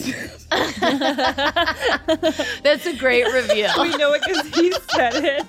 That's a great reveal. We know it because he said it.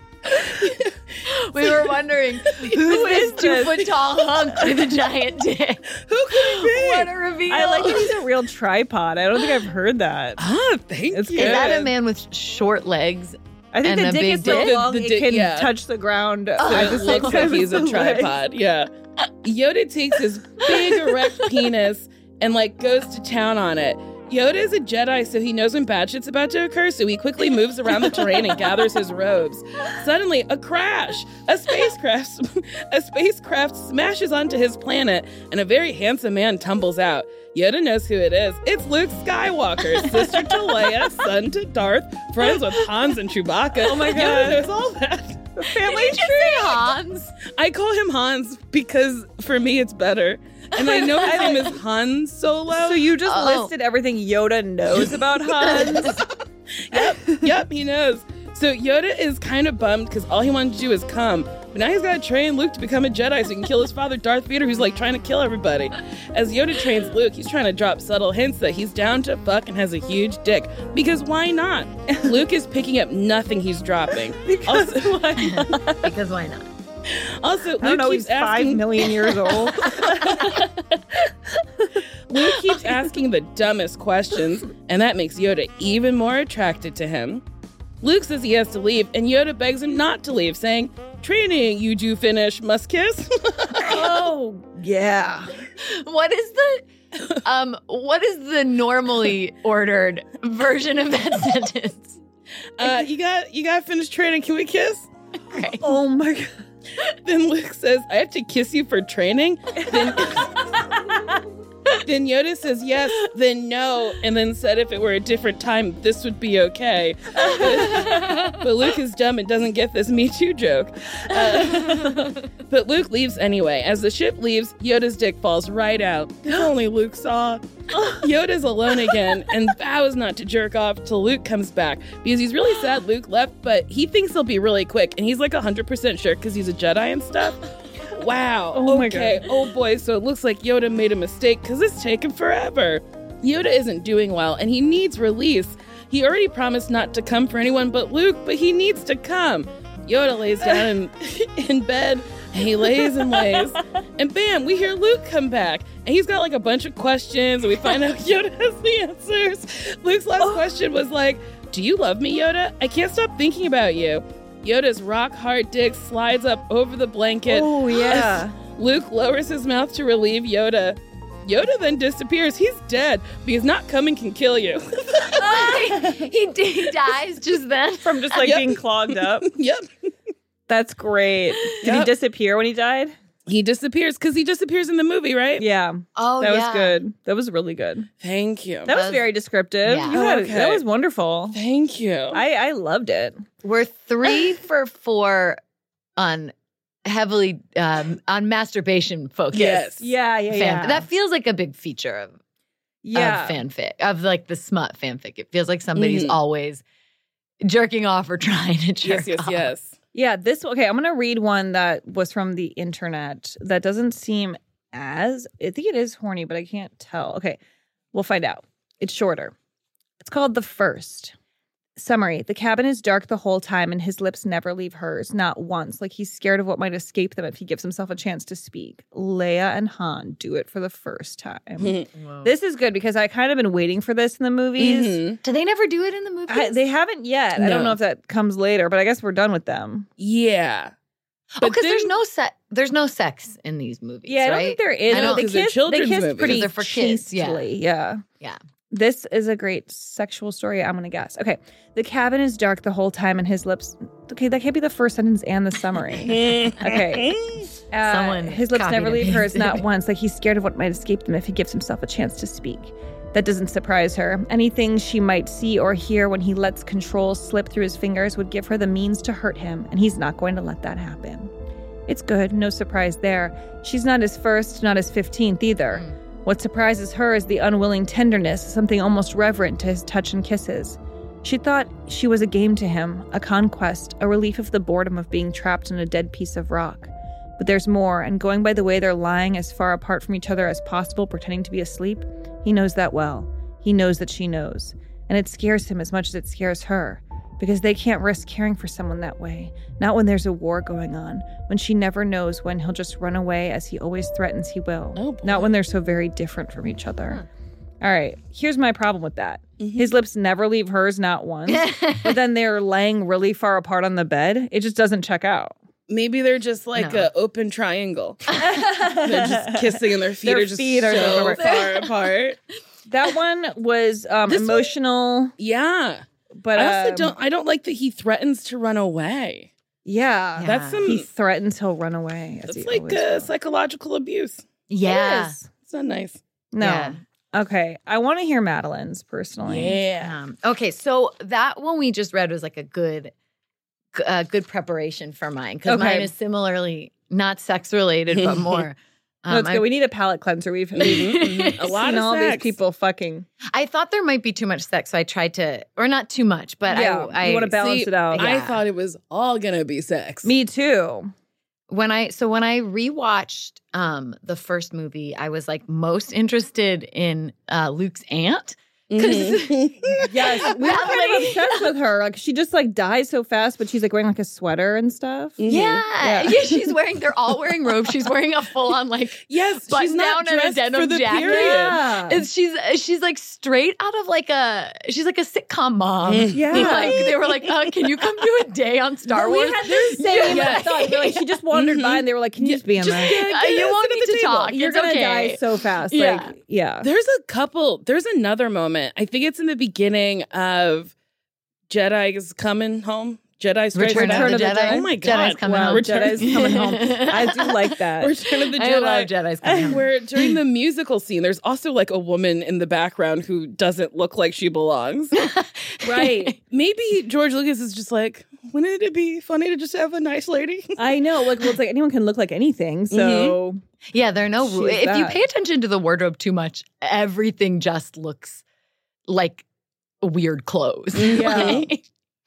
We were wondering, who's this two foot tall hunk with a giant dick? Who could it be? What a reveal. I like that he's a real tripod. I don't think I've heard that. Ah, thank It's you. Is good. that a man with short legs? I think And the a dick big is so dick? long The- the it dick, can yeah. touch the ground. So at it the same looks like time he's as a the legs. tripod. Yeah. Yoda takes his big erect penis and like goes to town on it. Yoda is a Jedi, so he knows when bad shit's about to occur, so he quickly moves around the terrain and gathers his robes. Suddenly, a crash! A spacecraft, a spacecraft smashes onto his planet, and a very handsome man tumbles out. Yoda knows who it is. It's Luke Skywalker, sister to Leia, son to Darth, friends with Hans and Chewbacca. Oh my God. Yoda knows all that. Family Did you just say Hans? I call him Hans because for me it's better. And I know his name is Han Solo. So you just Oh. listed everything Yoda knows about Hans. Yep, yep, he knows. So Yoda is kind of bummed because all he wanted to do is come. But now he's got to train Luke to become a Jedi so he can kill his father, Darth Vader, who's like trying to kill everybody. As Yoda trains Luke, he's trying to drop subtle hints that he's down to fuck and has a huge dick. Because why not? Luke is picking up nothing he's dropping. Because also, why not? Because why not? Also, Luke I don't know, keeps he's five asking, million years old. Luke keeps asking the dumbest questions, and that makes Yoda even more attracted to him. Luke says he has to leave, and Yoda begs him not to leave, saying, "Training you do finish, must kiss." Oh, yeah. What is the um what is the normally ordered version of that sentence? Uh, you got you got to finish training. Can we kiss? Okay. Oh my God. Then Luke says, "I have to kiss you for training." Then, then Yoda says yes, then no, and then said if it were a different time, this would be okay. But, but Luke is dumb and doesn't get this Me Too joke. Uh, but Luke leaves anyway. As the ship leaves, Yoda's dick falls right out. If only Luke saw. Yoda's alone again and vows not to jerk off till Luke comes back because he's really sad Luke left, but he thinks he'll be really quick, and he's like one hundred percent sure because he's a Jedi and stuff. Wow. Oh my okay. God. Oh boy. So it looks like Yoda made a mistake because it's taken forever. Yoda isn't doing well and he needs release. He already promised not to come for anyone but Luke, but he needs to come. Yoda lays down in, in bed and he lays and lays. And bam, we hear Luke come back. And he's got like a bunch of questions and we find out Yoda has the answers. Luke's last oh. question was like, "Do you love me, Yoda? I can't stop thinking about you." Yoda's rock-hard dick slides up over the blanket. Oh, yeah. Luke lowers his mouth to relieve Yoda. Yoda then disappears. He's dead because not coming can kill you. he, he dies just then from just like Yep. being clogged up. Yep. That's great. Did Yep. he disappear when he died? He disappears because he disappears in the movie, right? Yeah. Oh, that yeah. was good. That was really good. Thank you. That was was- very descriptive. Yeah. You had- Okay. That was wonderful. Thank you. I, I loved it. We're three for four on heavily um, on masturbation focus. Yes. Yeah, yeah, Fan- yeah. That feels like a big feature of, yeah. of fanfic, of like the smut fanfic. It feels like somebody's Mhm. always jerking off or trying to jerk yes, yes, off. yes. Yeah, this okay. I'm gonna read one that was from the internet that doesn't seem as I think it is horny, but I can't tell. Okay, we'll find out. It's shorter. It's called The First. Summary: the cabin is dark the whole time and his lips never leave hers, not once, like he's scared of what might escape them if he gives himself a chance to speak. Leia and Han do it for the first time. This is good because I kind of been waiting for this in the movies. Mhm. Do they never do it in the movies? I, they haven't yet. I don't No. know if that comes later, but I guess we're done with them. Yeah. oh, But because then- there's no se- there's no sex in these movies. Yeah, I don't right? think there is. I No, don't- they 'cause they're kiss, children's they kiss movies. pretty They're for kids, yeah. chastely. Yeah. Yeah. This is a great sexual story, I'm going to guess. Okay. The cabin is dark the whole time and his lips... Okay, that can't be the first sentence and the summary. Okay. Uh, Someone his lips copied never and leave hers, pasted not it. once. Like he's scared of what might escape them if he gives himself a chance to speak. That doesn't surprise her. Anything she might see or hear when he lets control slip through his fingers would give her the means to hurt him, and he's not going to let that happen. It's good, no surprise there. She's not his first, not his fifteenth either. Mm. What surprises her is the unwilling tenderness, something almost reverent to his touch and kisses. She thought she was a game to him, a conquest, a relief of the boredom of being trapped in a dead piece of rock. But there's more, and going by the way they're lying as far apart from each other as possible, pretending to be asleep, he knows that well. He knows that she knows. And it scares him as much as it scares her, because they can't risk caring for someone that way, not when there's a war going on, when she never knows when he'll just run away as he always threatens he will, Oh, boy. not when they're so very different from each other. Huh. All right, here's my problem with that. Mhm. His lips never leave hers, not once, but then they're laying really far apart on the bed. It just doesn't check out. Maybe they're just like No. a open triangle. They're just kissing and their feet Their are just feet are so so far apart. That one was um, This one- emotional. Yeah. But I also um, don't I don't like that he threatens to run away. Yeah, That's some he threatens he'll run away. As It's he like always uh, will. psychological abuse. Yeah. It is. It's not nice. No. Yeah. Okay. I want to hear Madeline's personally. Yeah. Um, okay, so that one we just read was like a good, uh, good preparation for mine because Okay. mine is similarly not sex related, but more. No, it's um, good. I, We need a palate cleanser. We've, we've A lot seen of all these sex. people fucking. I thought there might be too much sex, so I tried to, or not too much, but Yeah, I, I you wanna balance See, it out. I Yeah. thought it was all gonna be sex. Me too. when I so when I rewatched um the first movie, I was like most interested in uh, Luke's aunt. Mhm. Yes, we were That kind of lady- obsessed with her. Like she just like dies so fast, but she's like wearing like a sweater and stuff. Mhm. Yeah. Yeah. yeah, she's wearing. They're all wearing robes. She's wearing a full on like Yes, she's button not down and a dressed denim for the jacket. period. Yeah. It's, she's she's like straight out of like a she's like a sitcom mom. Yeah. like they were like, uh, can you come do a day on Star we Wars? had the same Yeah. thought. They're like she just wandered by, and they were like, "Can you just be in Just there? get- Uh, get you us won't sit at need the to table. talk. You're It's gonna okay. die so fast." Yeah. Like, yeah. There's a couple. There's another moment. I think it's in the beginning of Jedi is coming home. Jedi Strikes Return Back. of the Jedi. Oh my god! Jedi's coming Wow, home. Jedi's coming home. I do like that. Return of the I Jedi. love Jedi's coming home. Where during the musical scene, there's also like a woman in the background who doesn't look like she belongs. Right. Maybe George Lucas is just like, wouldn't it be funny to just have a nice lady? I know. Like, well, it's like anyone can look like anything. So Yeah, there are no rules. She's If you that. pay attention to the wardrobe too much, everything just looks like weird clothes. Yeah. Like,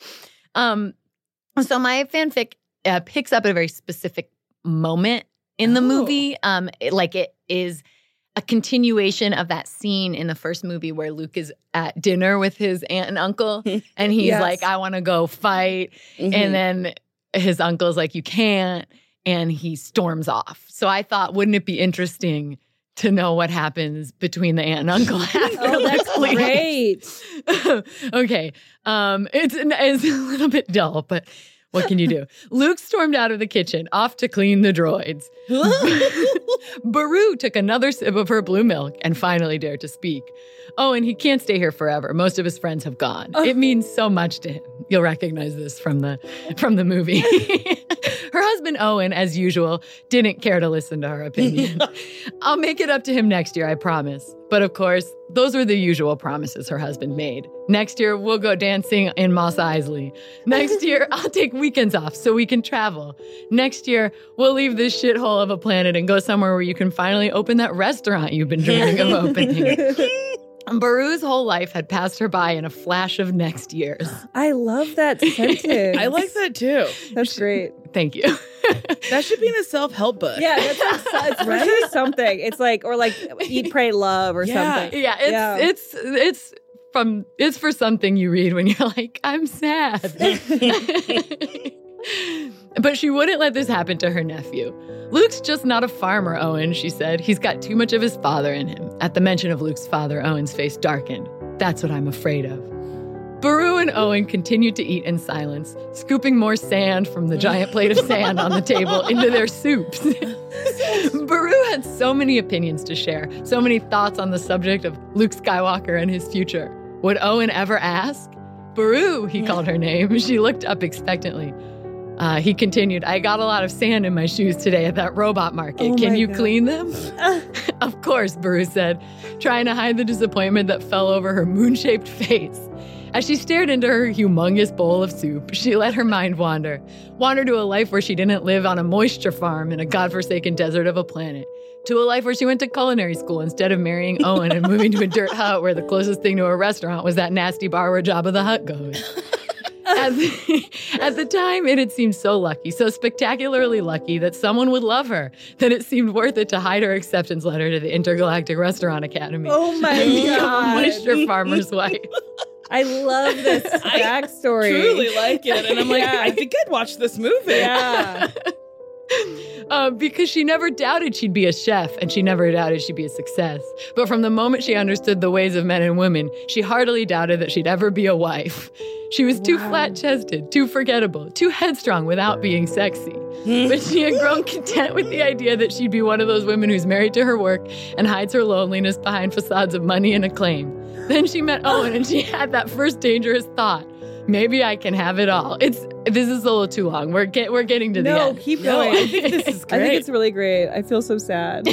um, so my fanfic uh, picks up at a very specific moment in the Oh. movie. Um, it- like it is a continuation of that scene in the first movie where Luke is at dinner with his aunt and uncle, and he's Yes. like, "I want to go fight," Mhm. and then his uncle's like, "You can't," and he storms off. So I thought, wouldn't it be interesting to know what happens between the aunt and uncle after oh, that's Luke great. leaves? Okay, um, it's it's a little bit dull, but what can you do? Luke stormed out of the kitchen, off to clean the droids. Baru took another sip of her blue milk and finally dared to speak. Oh, and he can't stay here forever. Most of his friends have gone. It means so much to him. You'll recognize this from the from the movie. Her husband, Owen, as usual, didn't care to listen to her opinion. I'll make it up to him next year, I promise. But of course, those were the usual promises her husband made. Next year, we'll go dancing in Mos Eisley. Next year, I'll take weekends off so we can travel. Next year, we'll leave this shithole of a planet and go somewhere where you can finally open that restaurant you've been dreaming of opening. Baru's whole life had passed her by in a flash of next years. I love that sentence. I like that too. That's great. Thank you. That should be in a self-help book. Yeah, that's like, so- it's for sure something. It's like, or like Eat, Pray, Love or Yeah. something. Yeah, it's Yeah. it's it's from it's for something you read when you're like, I'm sad. But she wouldn't let this happen to her nephew. Luke's just not a farmer, Owen, she said. He's got too much of his father in him. At the mention of Luke's father, Owen's face darkened. That's what I'm afraid of. Baru and Owen continued to eat in silence, scooping more sand from the giant plate of sand on the table into their soups. Baru had so many opinions to share, so many thoughts on the subject of Luke Skywalker and his future. Would Owen ever ask? Baru, he called her name. She looked up expectantly. Uh, he continued, I got a lot of sand in my shoes today at that robot market. Oh Can my you God. clean them? Of course, Baru said, trying to hide the disappointment that fell over her moon-shaped face. As she stared into her humongous bowl of soup, she let her mind wander. Wander to a life where she didn't live on a moisture farm in a godforsaken desert of a planet. To a life where she went to culinary school instead of marrying Owen and moving to a dirt hut where the closest thing to a restaurant was that nasty bar where Jabba the Hutt goes. At the, at the time, it had seemed so lucky, so spectacularly lucky that someone would love her, that it seemed worth it to hide her acceptance letter to the Intergalactic Restaurant Academy. Oh my God. Moisture farmer's wife. I love this I backstory. Truly like it. And I'm like, Yeah. I think I'd watch this movie. Yeah. Uh, because she never doubted she'd be a chef and she never doubted she'd be a success. But from the moment she understood the ways of men and women, she heartily doubted that she'd ever be a wife. She was too wow. flat-chested, too forgettable, too headstrong without being sexy. But she had grown content with the idea that she'd be one of those women who's married to her work and hides her loneliness behind facades of money and acclaim. Then she met Owen and she had that first dangerous thought. Maybe I can have it all. It's this is a little too long. We're get we're getting to the no, end. No, keep going. No, I think this is great. I think it's really great. I feel so sad.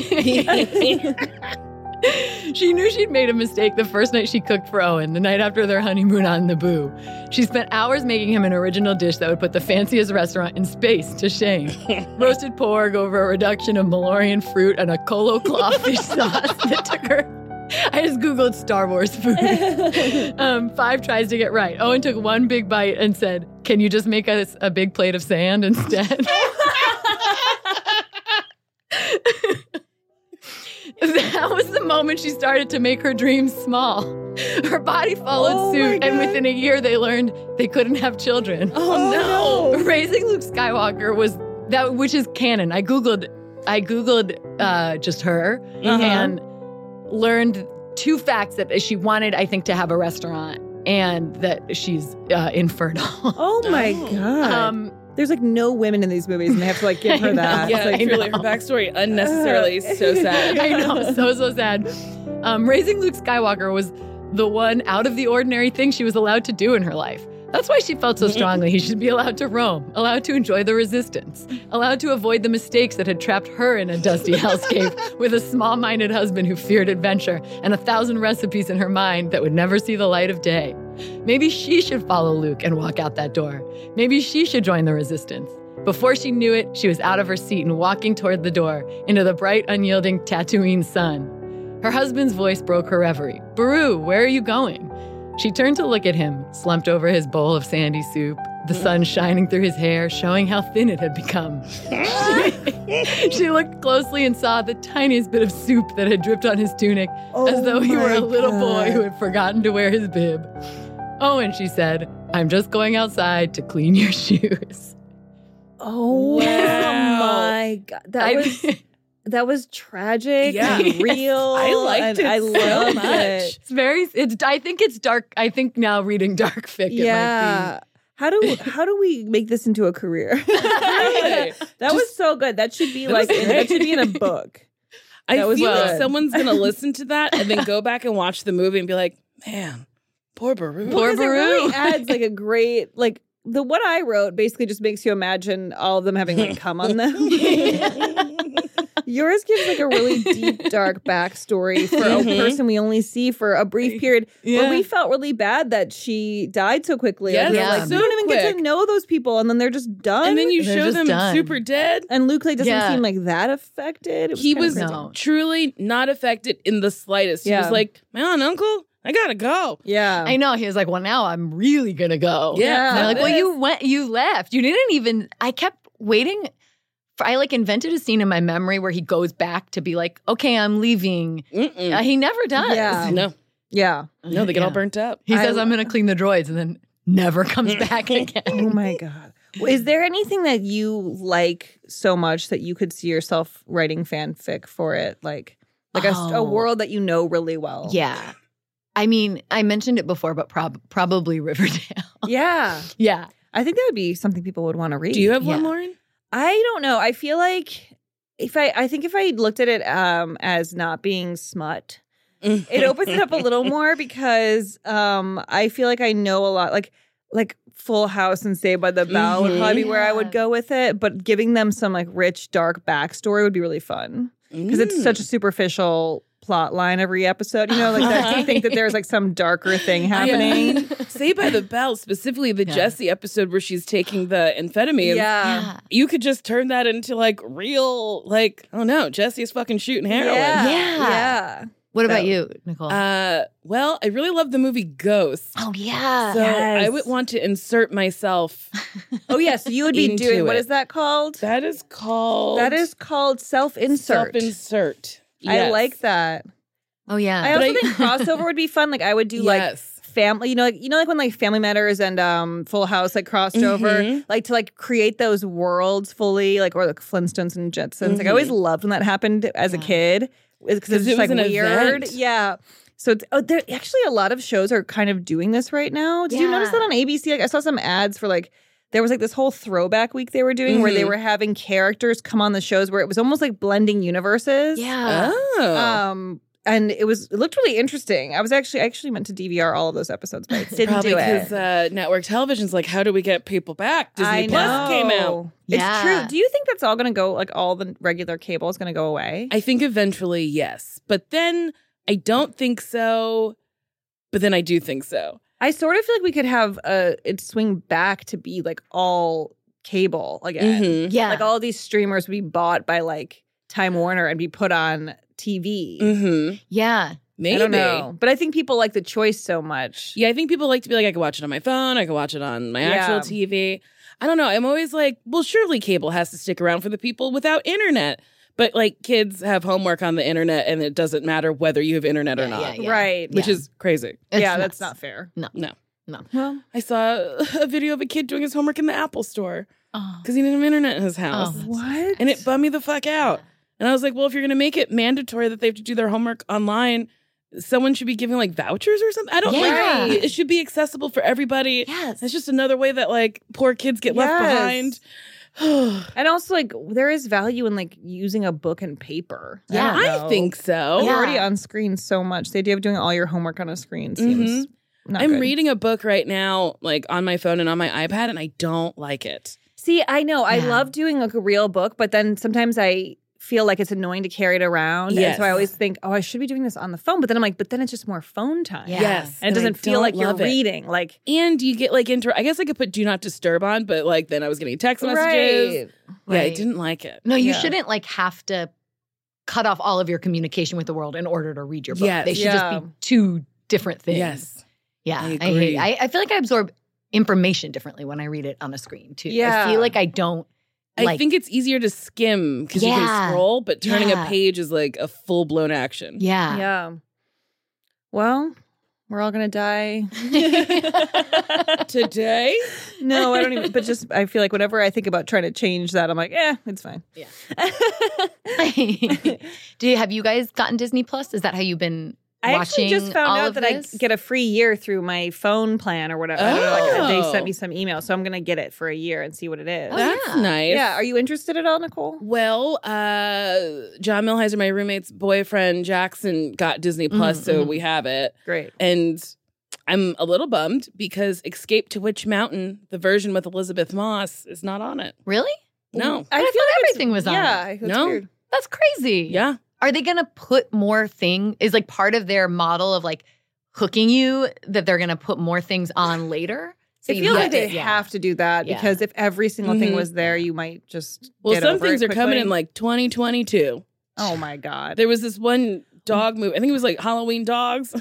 She knew she'd made a mistake the first night she cooked for Owen, the night after their honeymoon on Naboo. She spent hours making him an original dish that would put the fanciest restaurant in space to shame. Roasted pork over a reduction of Malorian fruit and a Colo Claw fish sauce that took her. I just Googled Star Wars food. um, five tries to get right. Owen took one big bite and said, "Can you just make us a big plate of sand instead?" That was the moment she started to make her dreams small. Her body followed oh suit, and within a year they learned they couldn't have children. Oh, no. Raising Luke Skywalker was that, which is canon. I Googled, I Googled uh, just her uh-huh. and learned two facts that she wanted, I think, to have a restaurant and that she's uh, infertile. Oh my God. Um, There's like no women in these movies and they have to like give her that. Yeah, like, truly, her backstory unnecessarily so sad. I know, so, so sad. Um, raising Luke Skywalker was the one out of the ordinary thing she was allowed to do in her life. That's why she felt so strongly he should be allowed to roam, allowed to enjoy the resistance, allowed to avoid the mistakes that had trapped her in a dusty hellscape with a small-minded husband who feared adventure and a thousand recipes in her mind that would never see the light of day. Maybe she should follow Luke and walk out that door. Maybe she should join the resistance. Before she knew it, she was out of her seat and walking toward the door into the bright, unyielding Tatooine sun. Her husband's voice broke her reverie. "Beru, where are you going?" She turned to look at him, slumped over his bowl of sandy soup, the sun shining through his hair, showing how thin it had become. she, she looked closely and saw the tiniest bit of soup that had dripped on his tunic, oh as though he were a little God. boy who had forgotten to wear his bib. "Owen," she said, "I'm just going outside to clean your shoes." Oh wow. my God. That I, was... That was tragic yeah. and real. I liked it I so loved much. It. It's very. It's. I think it's dark. I think now reading dark fic. Yeah. It might be. How do how do we make this into a career? that Just, was so good. That should be like in, that should be in a book. I that was feel good. like someone's gonna listen to that and then go back and watch the movie and be like, "Man, poor Beru." Poor Beru. It really adds like a great like. The what I wrote basically just makes you imagine all of them having like come on them. Yours gives like a really deep, dark backstory for a person we only see for a brief period yeah. where we felt really bad that she died so quickly. Yes, like, yeah. like, so we don't even quick. get to know those people, and then they're just done. And then you they're show them done. super dead. And Luke like doesn't yeah. seem like that affected. Was he was no. truly not affected in the slightest. Yeah. He was like, "My aunt, uncle, I gotta go." Yeah, I know. He was like, "Well, now I'm really gonna go." Yeah, And they're like, this. "Well, you went, you left. You didn't even." I kept waiting. For, I like invented a scene in my memory where he goes back to be like, "Okay, I'm leaving." Uh, he never does. Yeah. No, yeah, no, they get Yeah. all burnt up. He I says, lo- "I'm gonna clean the droids," and then never comes back again. Oh my God. Is there anything that you like so much that you could see yourself writing fanfic for it? Like, like a, a Oh. world that you know really well. Yeah. I mean, I mentioned it before, but prob- probably Riverdale. Yeah. Yeah. I think that would be something people would want to read. Do you have one, Yeah. Lauren? I don't know. I feel like if I, I think if I looked at it um, as not being smut, it opens it up a little more because um, I feel like I know a lot. Like, like Full House and Saved by the Bell would probably be where I would go with it. But giving them some like rich, dark backstory would be really fun because Mm. it's such a superficial plot line every episode. You know, like that, you think that there's like some darker thing happening. Yeah. Saved by the Bell, specifically the Yeah. Jessie episode where she's taking the amphetamine. Yeah. You could just turn that into like real, like, oh no, Jesse's fucking shooting heroin. Yeah. Yeah. Yeah. What about So- you, Nicole? Uh, well, I really love the movie Ghost. oh, yeah. So Yes. I would want to insert myself. Oh, yeah. So you would be Into doing, what it. is that called? That is called That is called self-insert. self-insert. I Yes. like that. oh, yeah. I also But I- think crossover would be fun. Like I would do like Yes. family, you know, like you know, like when like Family Matters and um, Full House like crossed Mm-hmm. over, like to like create those worlds fully, like or like Flintstones and Jetsons. Mm-hmm. Like I always loved when that happened as Yeah. a kid because it's it just like was an weird. event. Yeah. So it's, oh, there actually a lot of shows are kind of doing this right now. Did you notice Yeah. that on A B C? Like I saw some ads for like. There was like this whole throwback week they were doing Mm-hmm. where they were having characters come on the shows where it was almost like blending universes. Yeah. Oh. Um, and it was it looked really interesting. I was actually I actually meant to D V R all of those episodes, but I didn't Probably do because it. uh, network television's like, how do we get people back? Disney I Plus know. came out. It's Yeah. true. Do you think that's all going to go? Like all the regular cable is going to go away? I think eventually, yes. But then I don't think so. But then I do think so. I sort of feel like we could have uh, it swing back to be like all cable again. Mhm. Yeah. Like all these streamers would be bought by like Time Warner and be put on T V. Mm-hmm. Yeah. Maybe. I don't know. But I think people like the choice so much. Yeah, I think people like to be like, I can watch it on my phone. I can watch it on my actual Yeah. T V. I don't know. I'm always like, well, surely cable has to stick around for the people without internet. But like kids have homework on the internet and it doesn't matter whether you have internet or Yeah, not. yeah, yeah. Right. Which Yeah. is crazy. It's yeah, nuts. that's not fair. No. No. No. Well, I saw a video of a kid doing his homework in the Apple store Oh. because he didn't have internet in his house. Oh. what? And it bummed me the fuck out. And I was like, well, if you're going to make it mandatory that they have to do their homework online, someone should be giving like vouchers or something. I don't Yeah. like it should be accessible for everybody. Yes. It's just another way that like poor kids get left Yes. behind. And also, like, there is value in like using a book and paper. Yeah. don't I know. think so. You're Yeah. already on screen so much. The idea of doing all your homework on a screen seems not I'm good. reading a book right now, like on my phone and on my iPad, and I don't like it. See, I know I Yeah. love doing like a real book, but then sometimes I feel like it's annoying to carry it around. Yes. And so I always think, oh, I should be doing this on the phone. But then I'm like, but then it's just more phone time. Yeah. Yes. And it I doesn't feel don't like you're love it. reading. Like, And you get like into, I guess I could put do not disturb on, but like then I was getting text messages. right. Yeah, I Right. didn't like it. No, you Yeah. shouldn't like have to cut off all of your communication with the world in order to read your book. Yes. They should Yeah. just be two different things. Yes. Yeah. I I, agree. hate I, I feel like I absorb information differently when I read it on a screen too. Yeah. I feel like I don't I like think it's easier to skim because you Yeah. can scroll, but turning Yeah. a page is like a full blown action. Yeah. Yeah. Well, we're all going to die. Today? No, I don't even, but just, I feel like whenever I think about trying to change that, I'm like, eh, it's fine. Yeah. Do you have you guys gotten Disney Plus? Is that how you've been I watching actually just found all out of that this? I get a free year through my phone plan or whatever. I don't know, like, they Oh. sent me some email, so I'm going to get it for a year and see what it is. Oh, That's yeah. nice. Yeah. Are you interested at all, Nicole? Well, uh, John Milheiser, my roommate's boyfriend, Jackson, got Disney Plus, Mhm, so mhm. we have it. Great. And I'm a little bummed because Escape to Witch Mountain, the version with Elizabeth Moss, is not on it. Really? No. I, feel like it's- everything was on. Yeah, it. that's No. weird. That's crazy. Yeah. Are they going to put more thing? Is like part of their model of like hooking you that they're going to put more things on later? So I you feel get like they it, yeah. have to do that Yeah. because if every single thing Mhm. was there, you might just Well, get some over things it are coming quickly. in like twenty twenty-two. Oh my god, There was this one dog movie. I think it was like Halloween Dogs.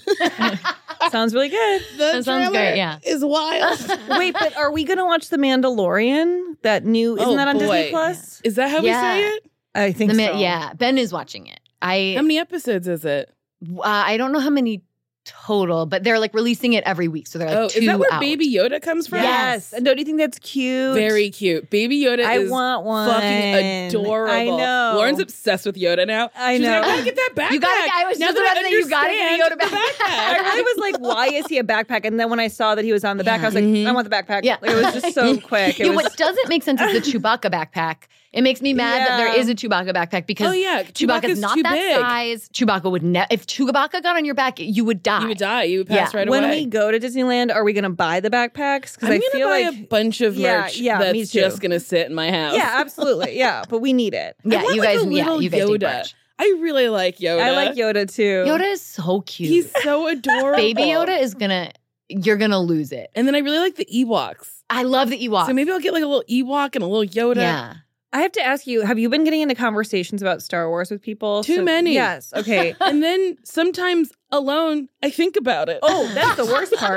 sounds really good. The That sounds trailer great, yeah. is wild. Wait, but are we gonna watch The Mandalorian? That new isn't Oh, that on Disney boy. Plus? Is that how Yeah. we say it? I think The ma- so. Yeah, Ben is watching it. I How many episodes is it? uh, I don't know how many total, but they're like releasing it every week, so they're like Oh, two is that where out. Baby Yoda comes from? Yes. And don't you think that's cute? Very cute. Baby Yoda I is want one. fucking adorable. I know. Lauren's obsessed with Yoda now. I She's know. Like, I gotta get that backpack. You gotta- I was Now just that about I to say, you gotta get a understand Yoda the I really was like, why is he a backpack? And then when I saw that he was on the back, I was like, Mhm. I want the backpack. Yeah. Like, it was just so quick. It Yeah, was, what doesn't make sense is the Chewbacca backpack. It makes me mad that there Yeah. is a Chewbacca backpack because Oh, yeah. Chewbacca's Chewbacca's not too that big. size. Chewbacca would never. If Chewbacca got on your back, you would die. You would die. You would pass Yeah. right when away. we go to Disneyland, are we going to buy the backpacks? Because I'm I gonna feel buy like a bunch of Yeah, merch yeah, me that's too. just gonna sit in my house. yeah, absolutely, yeah, but we need it. I Yeah, want, you like, guys. a Yeah, little you guys need Yoda. merch. I really like Yoda. I like Yoda too. Yoda is so cute. He's so adorable. Baby Yoda is gonna. You're gonna lose it. And then I really like the Ewoks. I love the Ewok. So maybe I'll get like a little Ewok and a little Yoda. Yeah. I have to ask you: have you been getting into conversations about Star Wars with people? Too many. Yes. Okay. And then sometimes alone, I think about it. Oh, that's the worst part.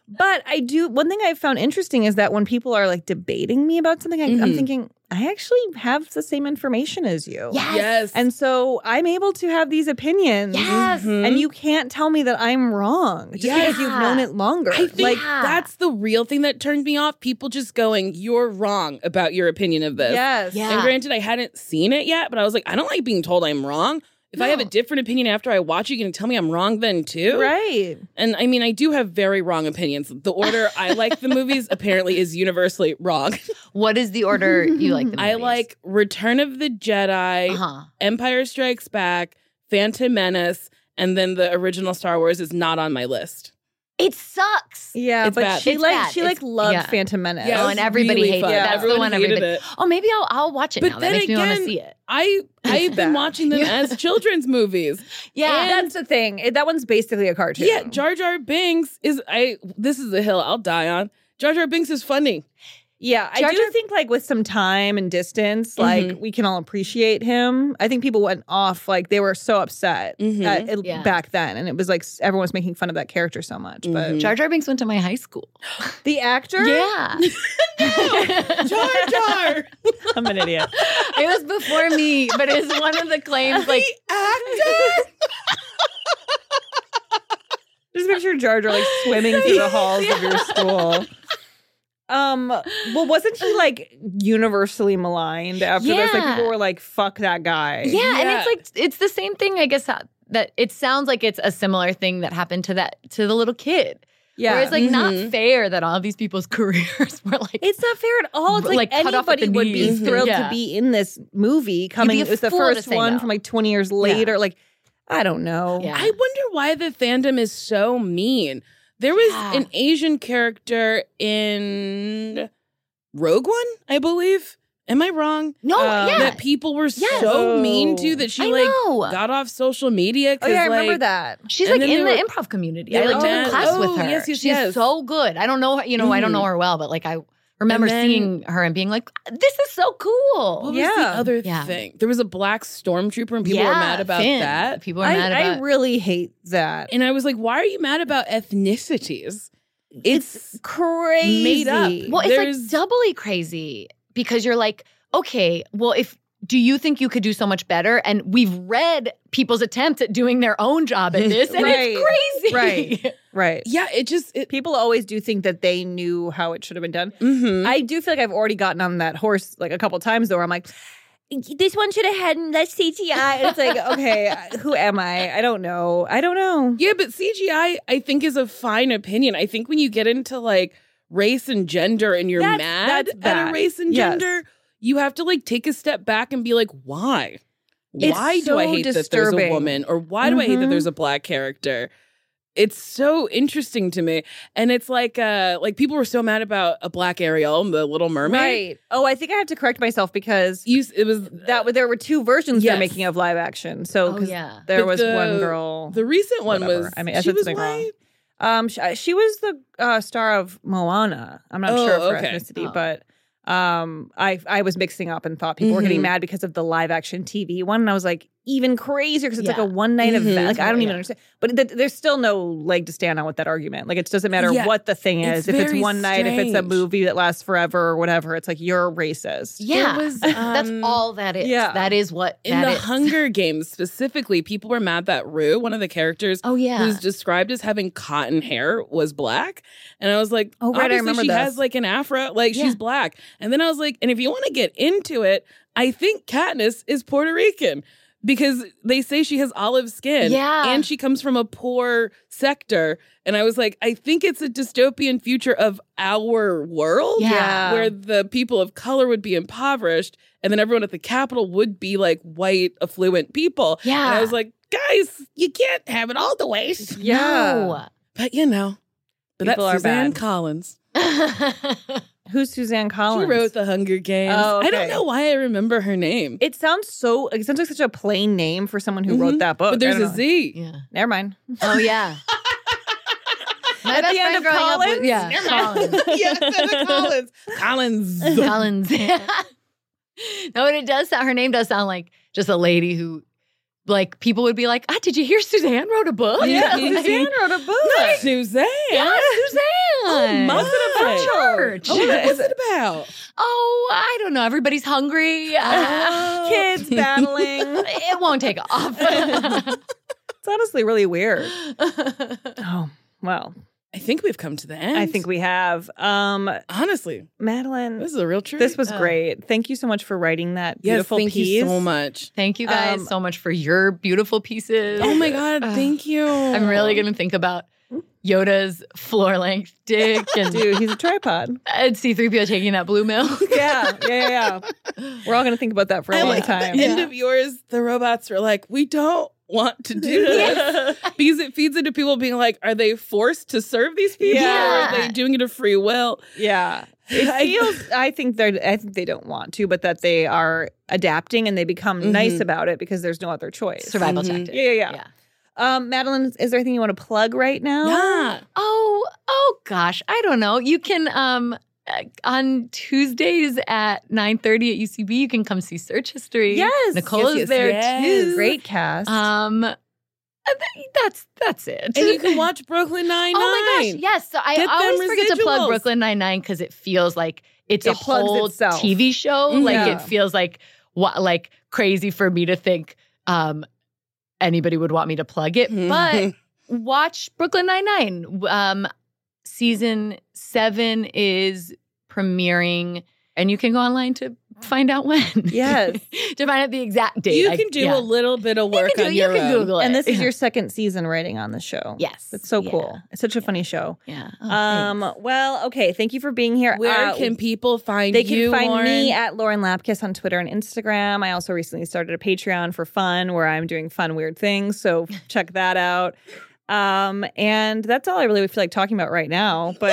But I do, one thing I've found interesting is that when people are like debating me about something, I, Mhm. I'm thinking, I actually have the same information as you. Yes. Yes. And so I'm able to have these opinions. Yes. Mhm. And you can't tell me that I'm wrong just Yes. because you've known it longer. I think like, Yeah. that's the real thing that turned me off. People just going, you're wrong about your opinion of this. yes. Yeah. And granted, I hadn't seen it yet, but I was like, I don't like being told I'm wrong. If I have a No. different opinion after I watch it, you can tell me I'm wrong then too. Right. And I mean, I do have very wrong opinions. The order I like the movies apparently is universally wrong. What is the order you like the movies? I like Return of the Jedi, Uh-huh. Empire Strikes Back, Phantom Menace, and then the original Star Wars is not on my list. It sucks. Yeah, It's but bad. she It's like bad. she like It's- loved yeah. Phantom Menace. Yeah, Oh, it and was everybody really hated fun. it. That's the Everyone one hated everybody. it. Oh, maybe I'll I'll watch it But now. That then makes me want to again, see it. I I've been bad. watching them Yeah. as children's movies. Yeah. And- That's the thing. It- That one's basically a cartoon. Yeah, Jar Jar Binks is I. This is a hill I'll die on. Jar Jar Binks is funny. Yeah, I Jar do Jar- think like with some time and distance, like Mhm. we can all appreciate him. I think people went off like they were so upset Mhm. at- it- Yeah. back then, and it was like s- everyone was making fun of that character so much. But Mhm. Jar Jar Binks went to my high school. the actor, Yeah. Jar Jar. I'm an idiot. It was before me, but it's one of the claims like Actor. Just picture Jar Jar like swimming through the halls of your school. Um, well, wasn't he like universally maligned after this? Like Yeah. people were like, "Fuck that guy." Yeah, and Yeah. it's like it's the same thing, I guess. uh, That it sounds like it's a similar thing that happened to that to the little kid. yeah. Where it's like Mhm. not fair that all these people's careers were like It's not fair at all. It's Like, like, cut off at anybody the would be knees. thrilled Yeah. to be in this movie coming. a It was the fool to first say one no. from like twenty years later. Like, I don't know. Yeah. I wonder why the fandom is so mean. There was Yeah. an Asian character in Rogue One, I believe. Am I wrong? no, Uh, yeah. That people were Yes. so mean Oh. to that she I like know. got off social media. Oh 'cause, yeah, I remember like, that. She's And like then in they the were- improv community. they I were like took a mad- class oh, with her. yes, yes, She's yes. so good. I don't know her, you know, I don't know Mhm. her well, but like I remember And then- seeing her and being like, this is so cool. What was Yeah. the other Yeah. thing? There was a black stormtrooper and people were Yeah, mad about Finn. that. People are I, mad I about really hate that. And I was like, why are you mad about ethnicities? It's, crazy. made up. Well, it's There's- like doubly crazy because you're like, okay, well, if do you think you could do so much better? And we've read people's attempts at doing their own job at this, and Right. it's crazy. Right. Right. yeah, it just, it, People always do think that they knew how it should have been done. mhm. I do feel like I've already gotten on that horse like a couple times though, where I'm like, this one should have had less C G I. And it's like, okay, who am I? I don't know. I don't know. Yeah, but C G I, I think, is a fine opinion. I think when you get into like race and gender and you're That's- mad that's at bad. a race and Yes. gender, you have to like take a step back and be like, why? It's why do I so hate that there's a disturbing. woman? Or why do I hate that Mhm. there's a black character? It's so interesting to me. And it's like uh like people were so mad about a black Ariel in The Little Mermaid. Right. Oh, I think I have to correct myself because You, it was that there were two versions they're Yes. making of live action. So Oh, 'cause yeah. there But was the- one girl. the recent one Whatever. was I mean, I she said was something wrong. white. Um, she, she was the uh, star of Moana. I'm not Oh, sure of her okay. ethnicity, Oh. but um, I I was mixing up and thought people were getting Mhm. mad because of the live action T V one, and I was like, even crazier because it's like Yeah. a one night Mhm. event. Like I don't Oh, even yeah. understand, but th- there's still no leg to stand on with that argument. Like it doesn't matter Yeah. what the thing It's is. If it's very one night, if it's a strange. movie that lasts forever or whatever, it's like you're racist. Yeah, was, that's um, all that is. yeah. That is what In that the is. Hunger Games specifically, people were mad that Rue, one of the characters Oh yeah, who's described as having cotton hair, was black. And I was like, Oh, right, I obviously remember she this. has like an afro, like Yeah. she's black. And then I was like, and if you want to get into it, I think Katniss is Puerto Rican because they say she has olive skin. Yeah. And she comes from a poor sector. And I was like, I think it's a dystopian future of our world. Yeah. Where the people of color would be impoverished and then everyone at the Capitol would be like white, affluent people. Yeah. And I was like, guys, you can't have it all the ways. Yeah. But you know, but People are that's Suzanne bad. Collins. No. Who's Suzanne Collins? She wrote The Hunger Games. Oh, I don't okay. know why I remember her name. It sounds so. It sounds like such a plain name for someone who Mhm. wrote that book. But there's I don't a know. Z. yeah. Never mind. Oh yeah. My At best the end friend of growing up was- Collins? yeah, Never Collins. mind. yeah, Collins. Collins. Collins. No, but it does sound, her name does sound like just a lady who, like, people would be like, ah, did you hear Suzanne wrote a book? Yeah, Like, Suzanne wrote a book. Suzanne. yeah, Suzanne. on. What's it about? Church. Oh, what's it about? Oh, I don't know. Everybody's hungry. Uh, Kids battling. It won't take off. It's honestly really weird. Oh, well. I think we've come to the end. I think we have. Um, Honestly, Madeline, this is a real treat. this was Oh. great. Thank you so much for writing that yes, beautiful thank piece. you so much. Thank you guys Um, so much for your beautiful pieces. Oh my God, Ugh. thank you. I'm really going to think about Yoda's floor length dick and, Dude, he's a tripod. and C three P O taking that blue milk. Yeah, yeah, yeah, yeah. We're all going to think about that for a I long like time. the end of yours, the robots were like, we don't want to do this because it feeds into people being like, are they forced to serve these people Yeah. or are they doing it of free will? Yeah. It I- feels I think they're I think they don't want to, but that they are adapting and they become Mhm. nice about it because there's no other choice. Survival Mhm. tactic. Yeah, yeah, yeah. Um, Madeline, is there anything you want to plug right now? Yeah. Oh, oh gosh, I don't know. You can um uh, on Tuesdays at nine thirty at U C B, you can come see Search History. Yes. Nicola's Yes, yes, there yes. too. Great cast. Um, uh, th- that's that's it. And you can watch Brooklyn Nine-Nine. Oh my gosh, yes. So I Get them always forget to plug residuals. Brooklyn Nine-Nine because it feels like it's It a plugs whole itself. T V show. Like Yeah. it feels like what like crazy for me to think um anybody would want me to plug it. But watch Brooklyn Nine-Nine. Um season seven is premiering and you can go online to find out when. Yes. to find out the exact date. You I- can do yeah. a little bit of work you can do, on you your can own. Google it. And this is Yeah. your second season writing on the show. Yes. It's so Yeah. cool. It's such a funny show. Yeah. Oh, Um, thanks. well, okay. Thank you for being here. Where Uh, can people find They can you, find Lauren? me at Lauren Lapkus on Twitter and Instagram. I also recently started a Patreon for fun where I'm doing fun, weird things. So check that out. Um, and that's all I really feel like talking about right now. But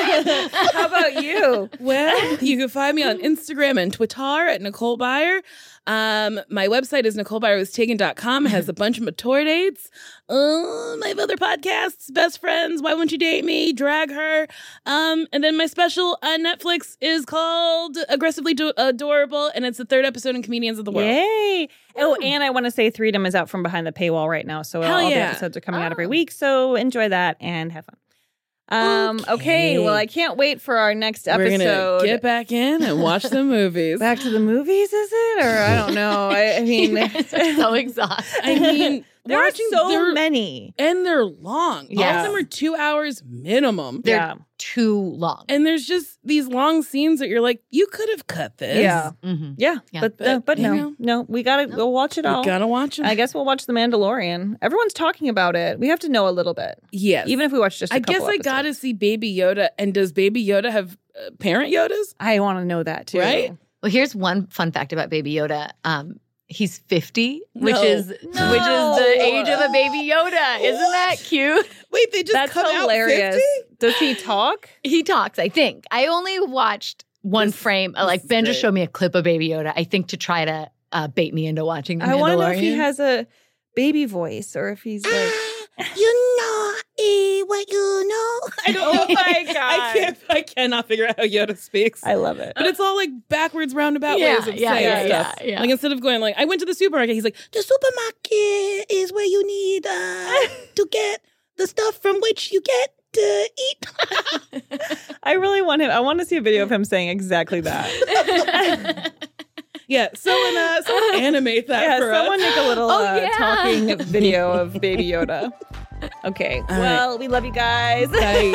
how about you? Well, you can find me on Instagram and Twitter at Nicole Byer. Um, my website is nicole byer was taken dot com. It has a bunch of my tour dates. Um, I have other podcasts, Best Friends, Why Won't You Date Me, Drag Her. Um, and then my special on Netflix is called Aggressively Do- Adorable, and it's the third episode in Comedians of the World. Yay. Oh, and I want to say Freedom is out from behind the paywall right now. So Hell all the yeah. episodes are coming out every week. So enjoy that and have fun. Um, okay. Okay. Well, I can't wait for our next We're episode. gonna get back in and watch the movies. Back to the movies, is it? Or I don't know. I, I mean, so exhausted. I mean, there are watching so they're- many. and they're long. All Yeah. of them are two hours minimum. They're Yeah. too long. And there's just these long scenes that you're like, you could have cut this. Yeah. Mm-hmm. Yeah. Yeah. But, uh, But, but you no, know. no, we got to go watch it You all. gotta watch them. I guess we'll watch The Mandalorian. Everyone's talking about it. We have to know a little bit. Yes. Even if we watch just a I guess couple I episodes. gotta see Baby Yoda. And does Baby Yoda have uh, parent Yodas? I want to know that too. Right? Well, here's one fun fact about Baby Yoda. Um, he's fifty, which No. is which is the age of a Baby Yoda. Isn't that cute? Wait, they just That's come hilarious. out fifty? Does he talk? He talks, I think. I only watched one This- frame. this Like is Ben just great. showed me a clip of Baby Yoda, I think to try to uh, bait me into watching The I want to know if he Mandalorian. has a baby voice or if he's like. You know eh, what you know. I don't know. Oh my God. I can't. I cannot figure out how Yoda speaks. I love it. But it's all like backwards, roundabout Yeah, ways of yeah, saying yeah, stuff. yeah, yeah. Like instead of going like, I went to the supermarket, he's like, the supermarket is where you need uh, to get the stuff from which you get to eat. I really want him. I want to see a video of him saying exactly that. Yeah, someone, uh, someone animate that yeah, for someone us. make a little Oh, uh, yeah. talking video of Baby Yoda. Okay. All well, we love you guys. Bye.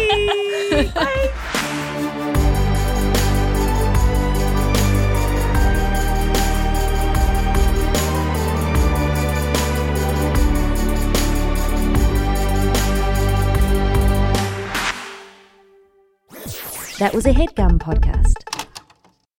Bye. Bye. That was a HeadGum podcast.